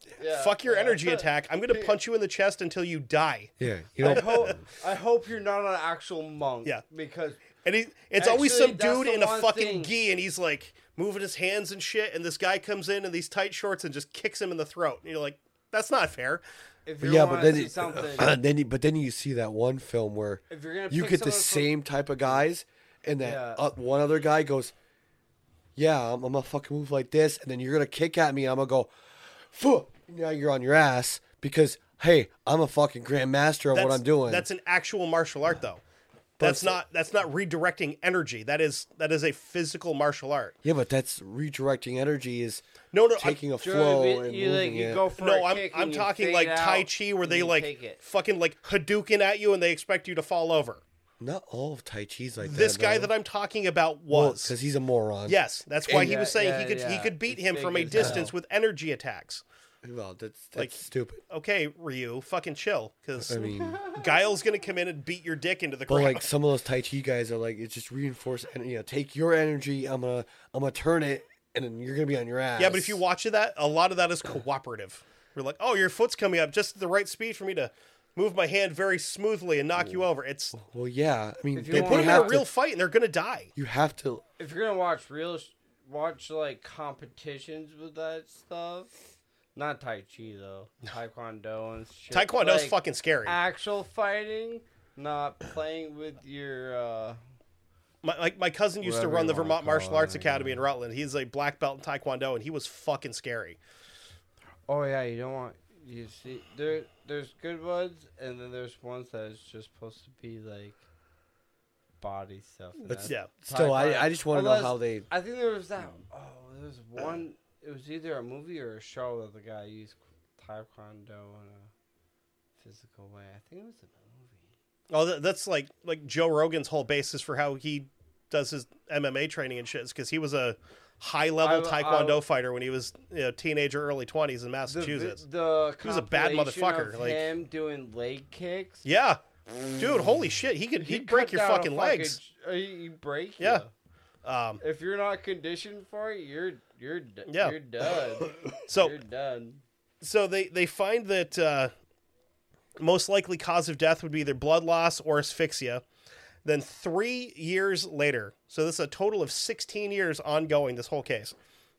Yeah, fuck your yeah. energy attack. I'm going to punch you in the chest until you die. Yeah, you know, I hope you're not an actual monk. Yeah. Because And it's always Actually, some that's dude the in a one fucking thing. gi, and he's like moving his hands and shit, and this guy comes in these tight shorts and just kicks him in the throat. And you're like, that's not fair. if you yeah, want but to then see something, then you see that one film where if you're gonna you pick get the someone same type of guys, and that Yeah. one other guy goes, "Yeah, I'm gonna fucking move like this," and then you're gonna kick at me. I'm gonna go, "Phew!" Now you're on your ass because hey, I'm a fucking grandmaster of what I'm doing. That's an actual martial art, though. That's not redirecting energy. That is a physical martial art. yeah, but that's redirecting energy is No, taking a Sure, flow you, and you, moving like, you it. go for No, a kick I'm and you talking fade like out Tai Chi, where and they you like take it. fucking like Hadouken at you, and they expect you to fall over. Not all of Tai Chi's like that. This guy though. that I'm talking about was. because he's a moron. Yes, that's why he Yeah, was saying yeah, he yeah. could beat It's him big from a as distance hell. with energy attacks. Well, that's Like- stupid. Okay, Ryu, fucking chill, because I mean, Guile's gonna come in and beat your dick into the but ground. like some of those Tai Chi guys are like, it's just reinforced and take your energy. I'm gonna turn it, and then you're gonna be on your ass. Yeah, but if you watch that, a lot of that is cooperative. We're like, oh, your foot's coming up just at the right speed for me to move my hand very smoothly and knock you over. It's well, yeah, I mean, If you they want- put him in a have real to, fight and they're gonna die. you have to. If you're gonna watch like competitions with that stuff, not Tai Chi though, Taekwondo and shit. Taekwondo's like, fucking scary. Actual fighting, not playing with your. My cousin used to Whatever run the you wanna Vermont Martial call Arts it, Academy yeah. in Rutland. He's a black belt in Taekwondo, and he was fucking scary. Oh yeah, you don't want you see there's good ones, and then there's ones that is just supposed to be like body stuff. and But that's- Yeah. Still, Taekwondo. I just want to know Unless- how they. I think there was that. Oh, there was one. It was either a movie or a show that the guy used Taekwondo in a physical way. I think it was a movie. Oh, that's like Joe Rogan's whole basis for how he does his MMA training and shit, because he was a high level Taekwondo fighter when he was teenager, early 20s in Massachusetts. He was a bad motherfucker, Of like- him doing leg kicks. Yeah, dude, holy shit, he'd break cut your down a fucking legs. He break. Yeah. You. If you're not conditioned for it, you're Yeah. you're done. So You're done. So they find that most likely cause of death would be either blood loss or asphyxia. Then 3 years later, so this is a total of 16 years ongoing, this whole case,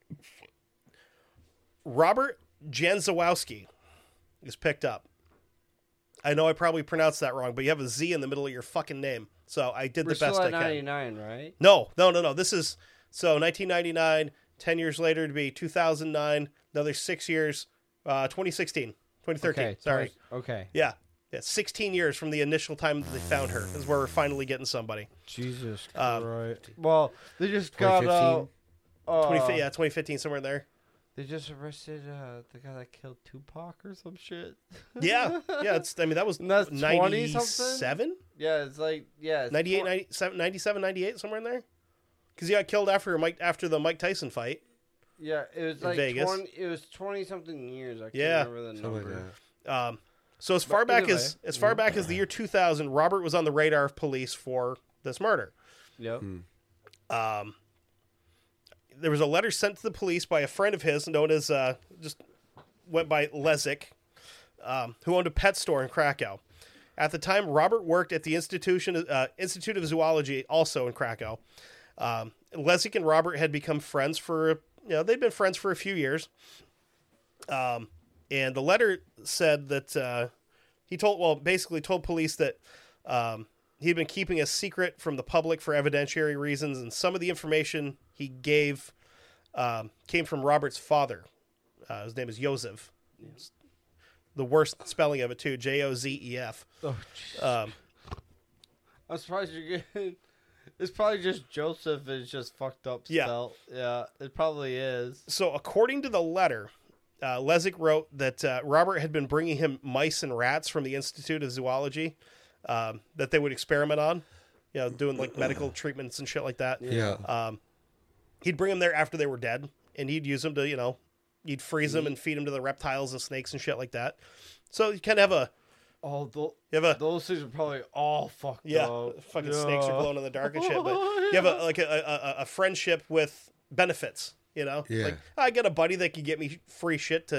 Robert Janzowski is picked up. I know I probably pronounced that wrong, but you have a Z in the middle of your fucking name. So I did We're the best still I at can. 99, right? No. This is, so 1999, 10 years later to be 2009, another 6 years, 2016, 2013, Okay. sorry. Okay. Yeah. 16 years from the initial time that they found her is where we're finally getting somebody. Jesus Um, Christ. Well, they just got 2015? 2015, somewhere in there. They just arrested the guy that killed Tupac or some shit. Yeah. That was And that's 20 97? something? Yeah, it's like it's 98, 97, 98, somewhere in there? Because he got killed after the Mike Tyson fight. Yeah, it was in like Vegas. 20. It was 20 something years. I can't Yeah. remember the Something like number. that. So as far back either as the year 2000, Robert was on the radar of police for this murder. Yep. There was a letter sent to the police by a friend of his, known as just went by Lezik, who owned a pet store in Krakow. At the time, Robert worked at the Institute of Zoology, also in Krakow. Lezik and Robert had become friends they'd been friends for a few years. And the letter said that he told police that he'd been keeping a secret from the public for evidentiary reasons, and some of the information he gave came from Robert's father. His name is Joseph. It's the worst spelling of it too, Jozef. Oh, I'm surprised you're getting. It's probably just Joseph is just fucked up Yeah. spelled. Yeah, it probably is. So according to the letter, Lezik wrote that Robert had been bringing him mice and rats from the Institute of Zoology that they would experiment on, doing like medical treatments and shit like that. Yeah. He'd bring them there after they were dead, and he'd use them to, you'd freeze them and feed them to the reptiles and snakes and shit like that. So you kind of have Those things are probably all fucked up. fucking snakes are glowing in the dark and shit. But you have a friendship with benefits. Yeah. Like I got a buddy that can get me free shit to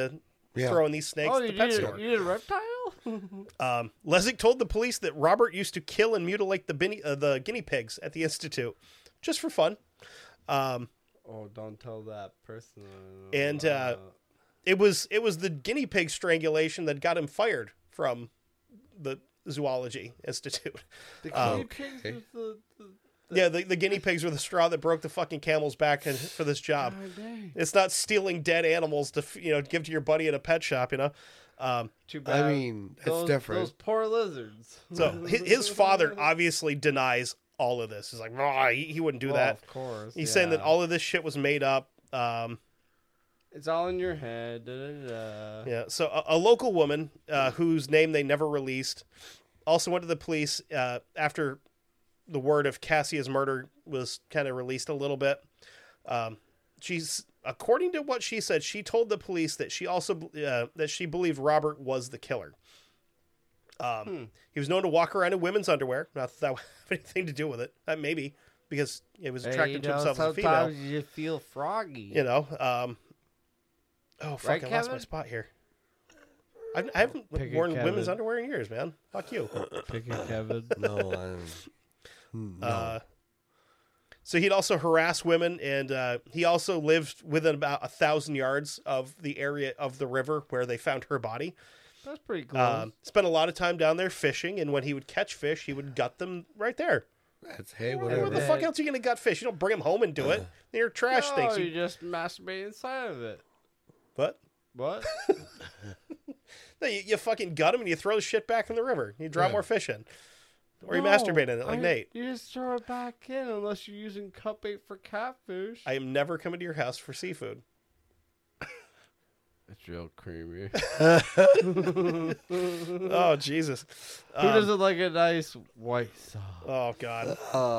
Yeah. throwing these snakes Oh, at you the pet did, store. you did a reptile? Lesick told the police that Robert used to kill and mutilate the guinea pigs at the institute, just for fun. Oh, don't tell that person. And it was the guinea pig strangulation that got him fired from the zoology institute. the guinea pigs was the Yeah, the guinea pigs were the straw that broke the fucking camel's back for this job. oh, dang. It's not stealing dead animals to give to your buddy at a pet shop, Too bad. I mean, it's those, different. Those poor lizards. So his father obviously denies all of this. He's like, he wouldn't do Well, that. Of course. He's saying that yeah. all of this shit was made up. It's all in your head. Da, da, da. Yeah. So a local woman whose name they never released also went to the police after the word of Cassia's murder was kind of released a little bit. She's, according to what she said, she told the police that she also that she believed Robert was the killer. He was known to walk around in women's underwear. Not that that would have anything to do with it. Maybe because it was attracted to himself as a female. Sometimes you feel froggy. Oh fuck! Right, I lost my Kevin? spot here. I haven't Pick it, worn Kevin. women's underwear in years, man. Fuck you. Pick it, Kevin. No, no. So he'd also harass women, and he also lived within about 1,000 yards of the area of the river where they found her body. That's pretty cool. Spent a lot of time down there fishing, and when he would catch fish, he would gut them right there. That's hey, Where whatever. the fuck else are you going to gut fish? You don't bring them home and do it. They're trash no, things. you just masturbate inside of it. What? What? No, you fucking gut them and you throw the shit back in the river. You draw Yeah. more fish in. Or you No, masturbate in it like Nate. You just throw it back in unless you're using cup bait for catfish. I am never coming to your house for seafood. It's real creamy. Oh, Jesus. Who doesn't like a nice white sauce? Oh, God.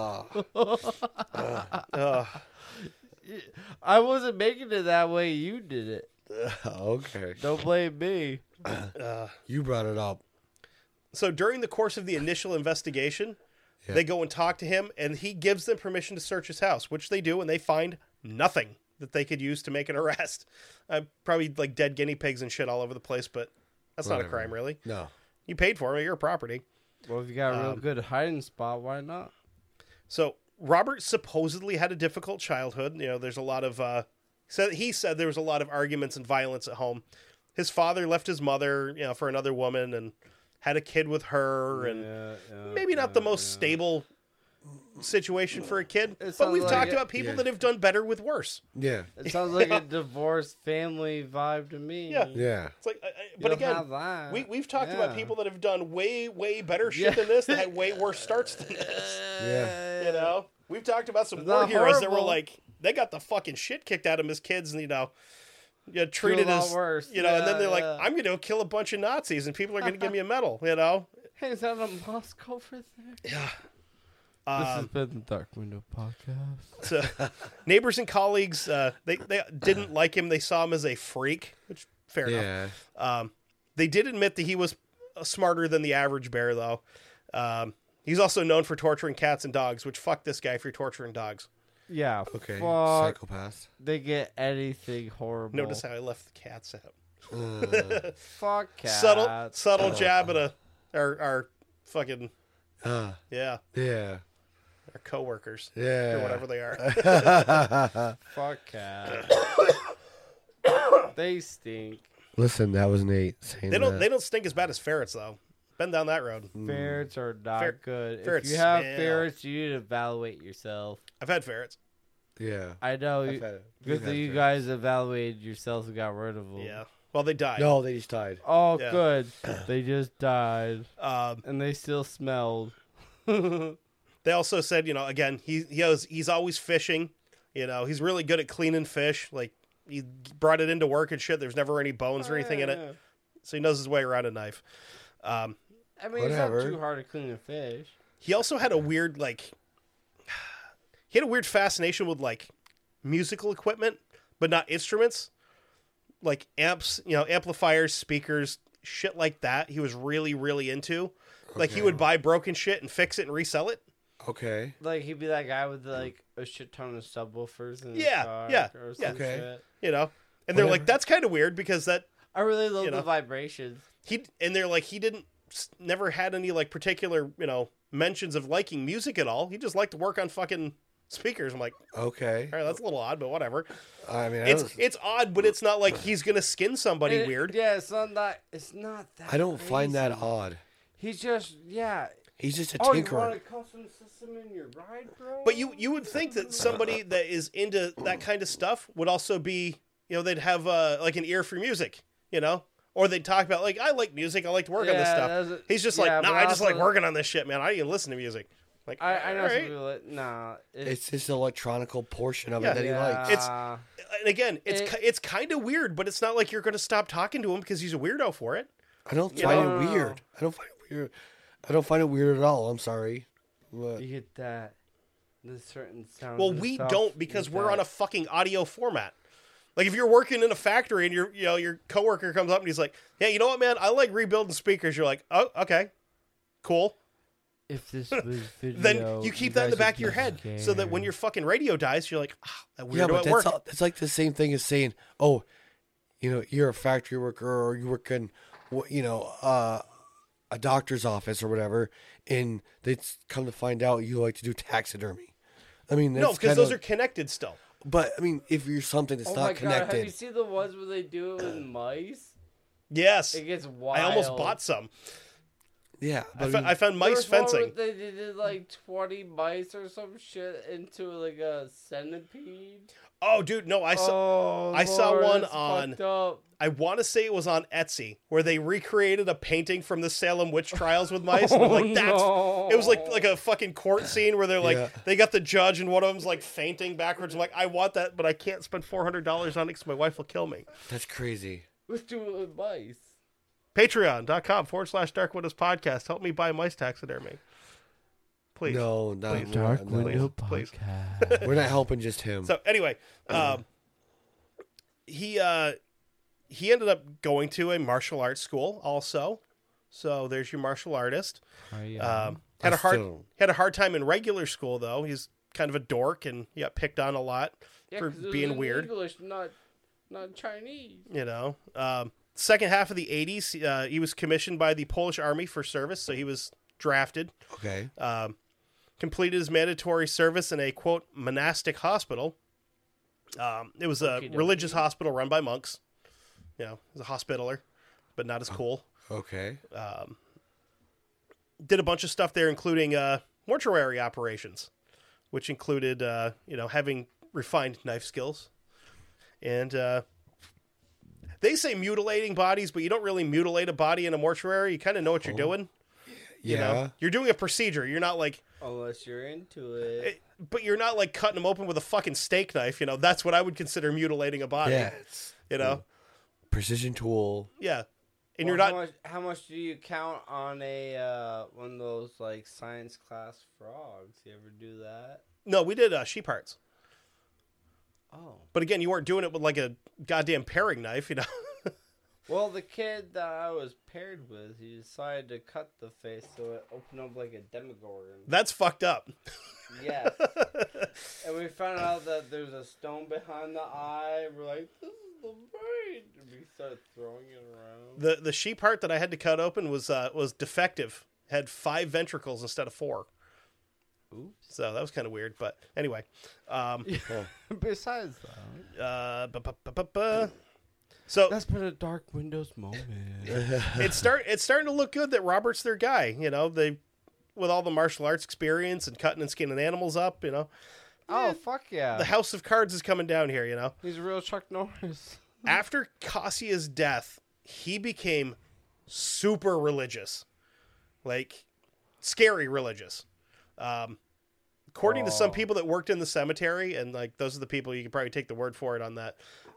I wasn't making it that way. You did it. Okay. Don't blame me. You brought it up. So during the course of the initial investigation, Yeah. they go and talk to him, and he gives them permission to search his house, which they do, and they find nothing that they could use to make an arrest. Probably like dead guinea pigs and shit all over the place, but that's not a Whatever. crime, really. No. You paid for it, your property. Well, if you got a real good hiding spot, why not? So Robert supposedly had a difficult childhood. There's a lot of he said there was a lot of arguments and violence at home. His father left his mother, for another woman and had a kid with her, and maybe not the most stable situation for a kid. But sounds we've like talked it. about people Yeah. that have done better with worse. Yeah. It sounds like a divorced family vibe to me. Yeah. Yeah. It's like, You but don't again, have that. we've talked about Yeah. people that have done way, way better shit Yeah. than this, that had way worse starts than this. Yeah. We've talked about some It's war not heroes that were horrible. like, they got the fucking shit kicked out of them as kids, and treated Do a lot as worse. and then they're Yeah, like, yeah. I'm going to go kill a bunch of Nazis, and people are going to give me a medal. Hey, is that a mosque over there? Yeah. This has been the Dark Window Podcast. So, neighbors and colleagues, they didn't like him. They saw him as a freak, which fair enough. Yeah. They did admit that he was smarter than the average bear, though. He's also known for torturing cats and dogs, which fuck this guy if you're torturing dogs. Yeah. Okay. Fuck. Psychopath. They get anything horrible. Notice how I left the cats out. Fuck cats. Subtle jab at our fucking Yeah. our coworkers Yeah. or whatever they are. Fuck cats. They stink. Listen, that was Nate saying They that. don't stink as bad as ferrets though. Been down that road. Ferrets are not good. ferrets If you have smell. ferrets, you need to evaluate yourself. I've had ferrets. Yeah. I know. I've had- Good we've that had you ferrets. guys evaluated yourselves and got rid of them. Yeah. Well, they died. No, they just died. Oh, Yeah. good. They just died, Um, and they still smelled. they also said, again, he's always fishing. He's really good at cleaning fish. Like he brought it into work and shit. There's never any bones or anything in it, so he knows his way around a knife. I mean, Whatever. it's not too hard to clean a fish. He also had a weird fascination with musical equipment, but not instruments, like amps, amplifiers, speakers, shit like that. He was really, really into. Like he would buy broken shit and fix it and resell it. Okay. Like he'd be that guy with like a shit ton of subwoofers in his Yeah, car yeah, or yeah. some Okay. shit. And they're like, Whatever. that's kind of weird because that I really love You know. the vibrations. They're like, he never had any like particular, mentions of liking music at all. He just liked to work on fucking speakers. I'm like, Okay. all right, that's a little odd, but whatever. I mean, It's odd, but it's not like he's gonna skin somebody It- weird. Yeah, it's not that. It's not that. I don't find that crazy. odd. He's just He's just a Oh, you want tinkerer. a custom system in your ride, bro? But you would think that somebody that is into that kind of stuff would also be, they'd have like an ear for music, or they'd talk about like, I like music, I like to work on this stuff. He's just like, no, but I just like also- working on this shit, man. I don't even listen to music. Like, I know all some right. people that nah. It's just the electronical portion of Yeah. it that he likes. It's- And again, it's kind of weird, but it's not like you're going to stop talking to him because he's a weirdo for it. I don't You find know- it weird. I don't find it weird. I don't find it weird at all. I'm sorry. But You get that. The certain sound. Well, we don't because we're on a fucking audio format. Like if you're working in a factory and your coworker comes up and he's like, "Yeah, you know what, man? I like rebuilding speakers." You're like, "Oh, okay, cool." If this was video, Then you keep that in the guys back would of your be head, so that when scared. your fucking radio dies, you're like, that yeah, weirdo but at that's work. that's like the same thing as saying, "Oh, you're a factory worker or you work in, a doctor's office or whatever," and they come to find out you like to do taxidermy. I mean, that's No, because kinda- those are connected still. But I mean, if you're something that's Oh not my god! Have you connected, seen the ones where they do it with mice? Yes, It gets wild. I almost bought some. yeah. I, But I found There mice was one where fencing. They did like 20 mice or some shit into like a centipede. Oh, dude, no, I saw. Oh, I saw Lord, one that's on- fucked up. I want to say it was on Etsy where they recreated a painting from the Salem witch trials with mice. And I'm like, no. It was like a fucking court scene where they're like, Yeah. they got the judge and one of them's like fainting backwards. I'm like, I want that, but I can't spend $400 on it because my wife will kill me. that's crazy. Let's do it with mice. Patreon.com/Dark Widows Podcast. Help me buy mice taxidermy. Please. No, not Please. Dark no. Please. We're not helping just him. So anyway, he ended up going to a martial arts school also. So there's your martial artist. Had a hard time in regular school though. He's kind of a dork and he got picked on a lot for 'cause it was being in weird. English, not Chinese. Second half of the 80s, he was commissioned by the Polish Army for service, so he was drafted. Okay. Completed his mandatory service in a, quote, monastic hospital. It was a Okey-dokey. religious hospital run by monks. He was a hospitaller, but not as cool. Okay. Did a bunch of stuff there, including mortuary operations, which included, having refined knife skills. And they say mutilating bodies, but you don't really mutilate a body in a mortuary. You kind of know what you're doing. Yeah. You're doing a procedure. You're not like, Unless you're into it. but you're not like cutting them open with a fucking steak knife. That's what I would consider mutilating a body. Yeah. It's precision tool. Yeah. And Well, you're not. How much do you count on a one of those like science class frogs? You ever do that? No, we did sheep hearts. Oh. But again, you weren't doing it with like a goddamn paring knife, Well, the kid that I was paired with, he decided to cut the face so it opened up like a demogorgon. That's fucked up. Yes. And we found out that there's a stone behind the eye. We're like, this is the brain. And we started throwing it around. The sheep heart that I had to cut open was defective. Had 5 ventricles instead of 4. Oops. So that was kind of weird. But anyway. Besides that. So That's been a Dark Windows moment. it's starting to look good that Robert's their guy. They with all the martial arts experience and cutting and skinning animals up. Oh, fuck yeah. The House of Cards is coming down here. He's a real Chuck Norris. After Cassia's death, he became super religious, like scary religious. According to some people that worked in the cemetery, and like those are the people you can probably take the word for it on that.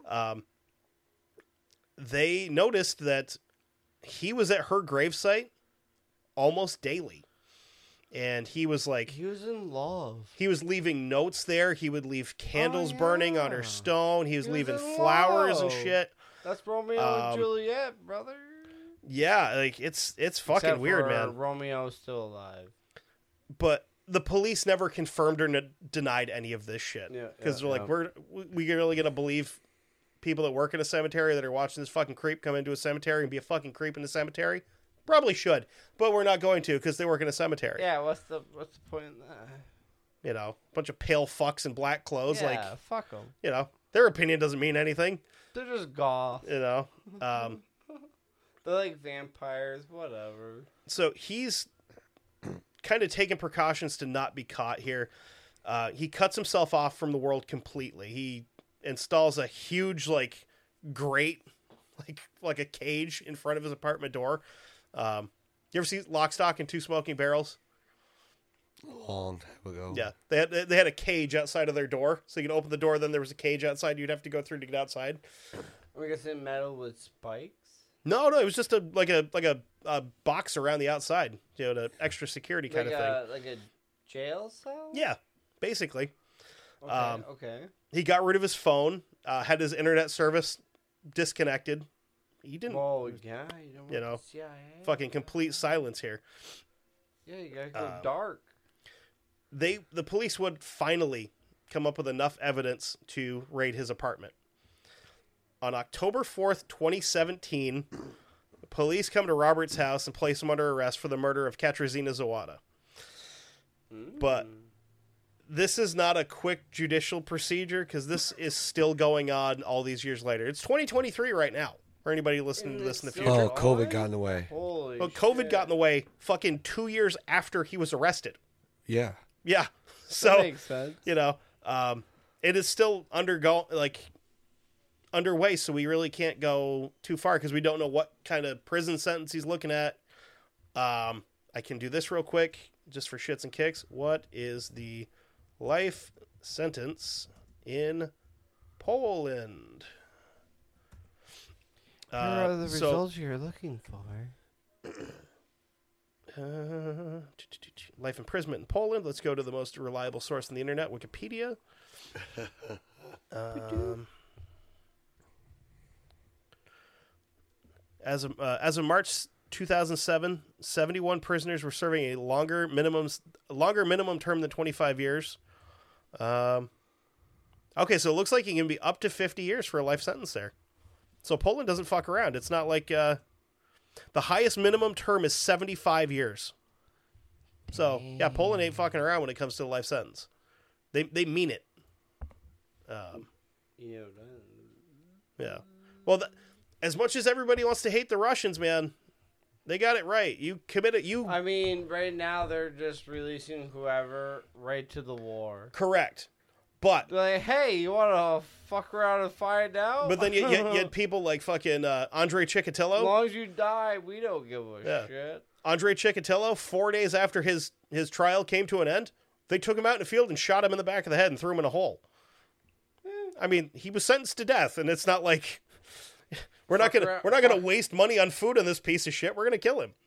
They noticed that he was at her gravesite almost daily. And he was like, He was in love. he was leaving notes there. He would leave candles burning on her yeah. stone. He was He was leaving in flowers and love. shit. That's Romeo and Juliet, brother. Yeah, like it's fucking Except weird, for man. Romeo's still alive. But the police never confirmed or denied any of this shit Yeah, because yeah, they're like, we really gonna believe people that work in a cemetery that are watching this fucking creep come into a cemetery and be a fucking creep in the cemetery? Probably should, but we're not going to because they work in a cemetery. Yeah, what's the point in that? You know, a bunch of pale fucks in black clothes. Yeah, Like, fuck them. you know, their opinion doesn't mean anything. They're just goth. You know, They're like vampires, whatever. so he's kind of taking precautions to not be caught here. He cuts himself off from the world completely. He installs a huge like grate, like a cage in front of his apartment door. You ever see Lock, Stock, and Two Smoking Barrels? Long time ago. Yeah, they had a cage outside of their door, so you could open the door. Then there was a cage outside you'd have to go through to get outside. I guess in metal with spikes. No, it was just a box around the outside, you know, the extra security kind of thing. Like a jail cell. Yeah, basically. Okay. Okay. He got rid of his phone, had his internet service disconnected. He didn't. Well, yeah, You know, CIA. fucking complete silence here. Yeah, you gotta go dark. The police would finally come up with enough evidence to raid his apartment. On October 4th, 2017, police come to Robert's house and place him under arrest for the murder of Katrina Zawada. But this is not a quick judicial procedure because this is still going on all these years later. It's 2023 right now for anybody listening to this in the future. Oh, COVID got in the way. Holy But COVID shit. got in the way fucking 2 years after he was arrested. Yeah. Yeah. That So, makes sense. you know, it is still underway, so we really can't go too far because we don't know what kind of prison sentence he's looking at. I can do this real quick, just for shits and kicks. What is the life sentence in Poland? Here are the so- results you're looking for. Life imprisonment in Poland. Let's go to the most reliable source on the internet, Wikipedia. As of March 2007, 71 prisoners were serving a longer minimum term than 25 years. Okay, so it looks like you can be up to 50 years for a life sentence there. So Poland doesn't fuck around. It's not like the highest minimum term is 75 years. So yeah, Poland ain't fucking around when it comes to the life sentence. They mean it. Yeah. Well, as much as everybody wants to hate the Russians, man, they got it right. You committed. I mean, right now they're just releasing whoever right to the war. Correct. But They're like, hey, you want to fuck around and find out? But then you had people like fucking Andrei As Chikatilo. long as you die, we don't give a shit. Andrei Chikatilo, 4 days after his trial came to an end, they took him out in the field and shot him in the back of the head and threw him in a hole. I mean, he was sentenced to death, and it's not like we're not gonna waste money on food on this piece of shit. We're gonna kill him.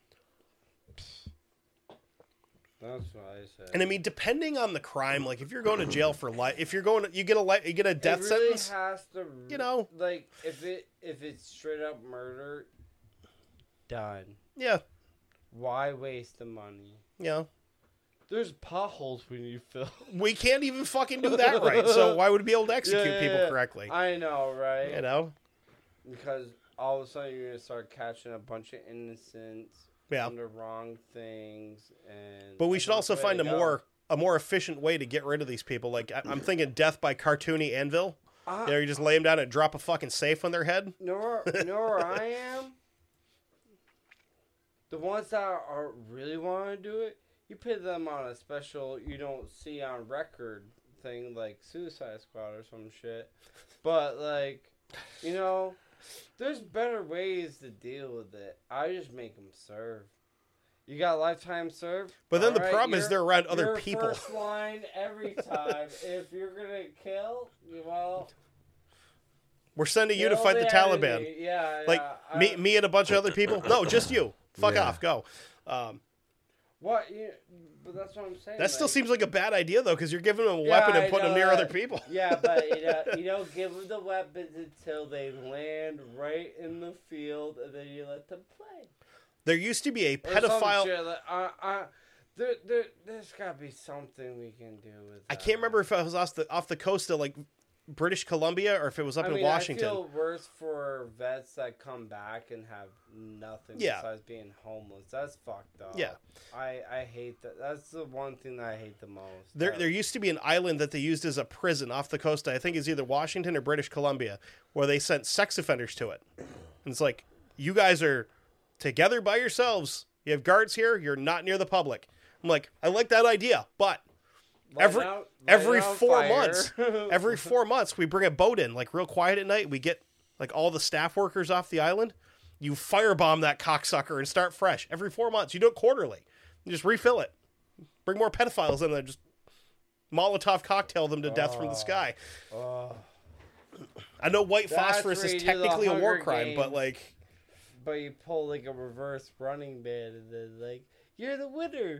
That's what I said. And I mean, depending on the crime, like if you're going to jail for life, if you're going, you get a death it really sentence. has to, you know, like if it's straight up murder, done. Yeah. Why waste the money? Yeah. There's potholes when you fill. We can't even fucking do that right. So why would we be able to execute people correctly? I know, right? You know? Because all of a sudden you're gonna start catching a bunch of innocents Yeah. on the wrong things, and But we that's should not also the way find to a go. more efficient way to get rid of these people. Like I'm thinking death by cartoony anvil. Uh, You just lay them down and drop a fucking safe on their head. know where I am? The ones that are really want to do it, you put them on a special you don't see on record thing like Suicide Squad or some shit. But like, you know, there's better ways to deal with it. I just make them serve. You got lifetime serve. But then the Alright, problem is you're- they're around other you're people. First line every time. If you're gonna kill, well, We're sending you to kill fight the Taliban. enemy. Yeah, Like yeah. me and a bunch of other people. No, just you. Fuck Yeah. off. Go. What? But that's what I'm saying. That still like- seems like a bad idea though, because you're giving them a Yeah, weapon I and putting them know near that. other people. Yeah, but you don't give them the weapons until they land right in the field, and then you let them play. There used to be a Or some pedophile. shit like, there's got to be something we can do with that. I can't remember if I was off the coast of like British Columbia or if it was up in Washington. I feel worse for vets that come back and have nothing besides being homeless. That's fucked up. Yeah. I hate that. That's the one thing that I hate the most. There used to be an island that they used as a prison off the coast. I think it's either Washington or British Columbia, where they sent sex offenders to it. And it's like, you guys are together by yourselves. You have guards here. You're not near the public. I'm like, I like that idea, but every 4 months, every 4 months, we bring a boat in, like real quiet at night. We get like all the staff workers off the island. You firebomb that cocksucker and start fresh every 4 months. You do it quarterly. You just refill it. Bring more pedophiles in there. Just Molotov cocktail them to death from the sky. I know white phosphorus is technically a war crime, but like... But you pull like a reverse Running Man and then like, you're the winner.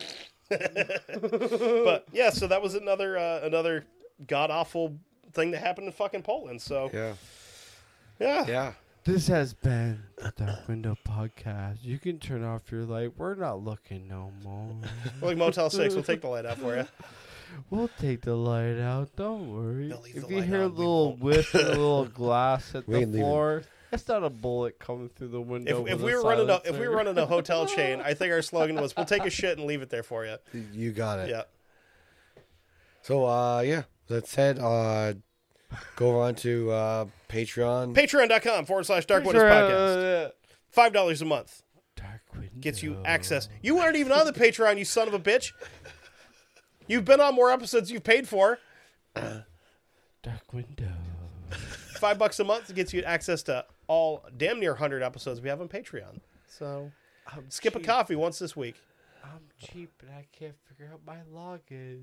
But yeah, so that was another god-awful thing that happened in fucking Poland. So yeah. This has been the Dark Window Podcast. You can turn off your light. We're not looking no more. We're like Motel 6. We'll take the light out for you. We'll take the light out. Don't worry. If you hear a on, little whiff and a little glass hit the floor, it's not a bullet coming through the window. If we were running a hotel chain, I think our slogan was, "We'll take a shit and leave it there for you." You got it. Yeah. So that said, go on to Patreon. Patreon.com/Dark Windows Podcast. $5 a month. Dark Window Gets you access. You aren't even on the Patreon, you son of a bitch. You've been on more episodes you've paid for. Dark Window. $5 a month gets you access to all damn near 100 episodes we have on Patreon. So skip a coffee once this week. I'm cheap and I can't figure out my login.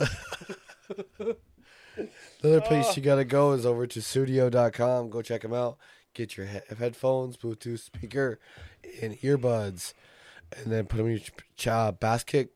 Another place you gotta go is over to Sudio.com. Go check them out. Get your headphones, Bluetooth speaker, and earbuds, and then put them in your basket.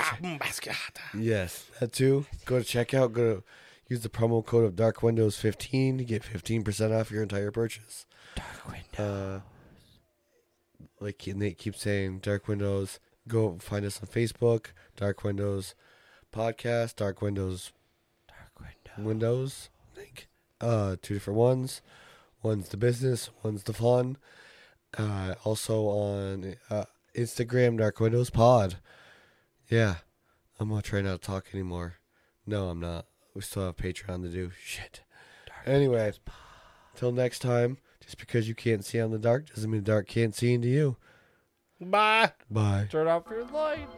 Yes, that too. Go to checkout. Go to use the promo code of Dark Windows 15 to get 15% off your entire purchase. Dark Windows. Like Nate keeps saying, Dark Windows. Go find us on Facebook. Dark Windows Podcast. Dark Windows. Windows. I think. 2 different ones. One's the business. One's the fun. Also on Instagram, Dark Windows Pod. Yeah, I'm gonna try not to talk anymore. No, I'm not. We still have Patreon to do. Shit. Anyway, till next time. Just because you can't see on the dark doesn't mean the dark can't see into you. Bye. Bye. Turn off your lights.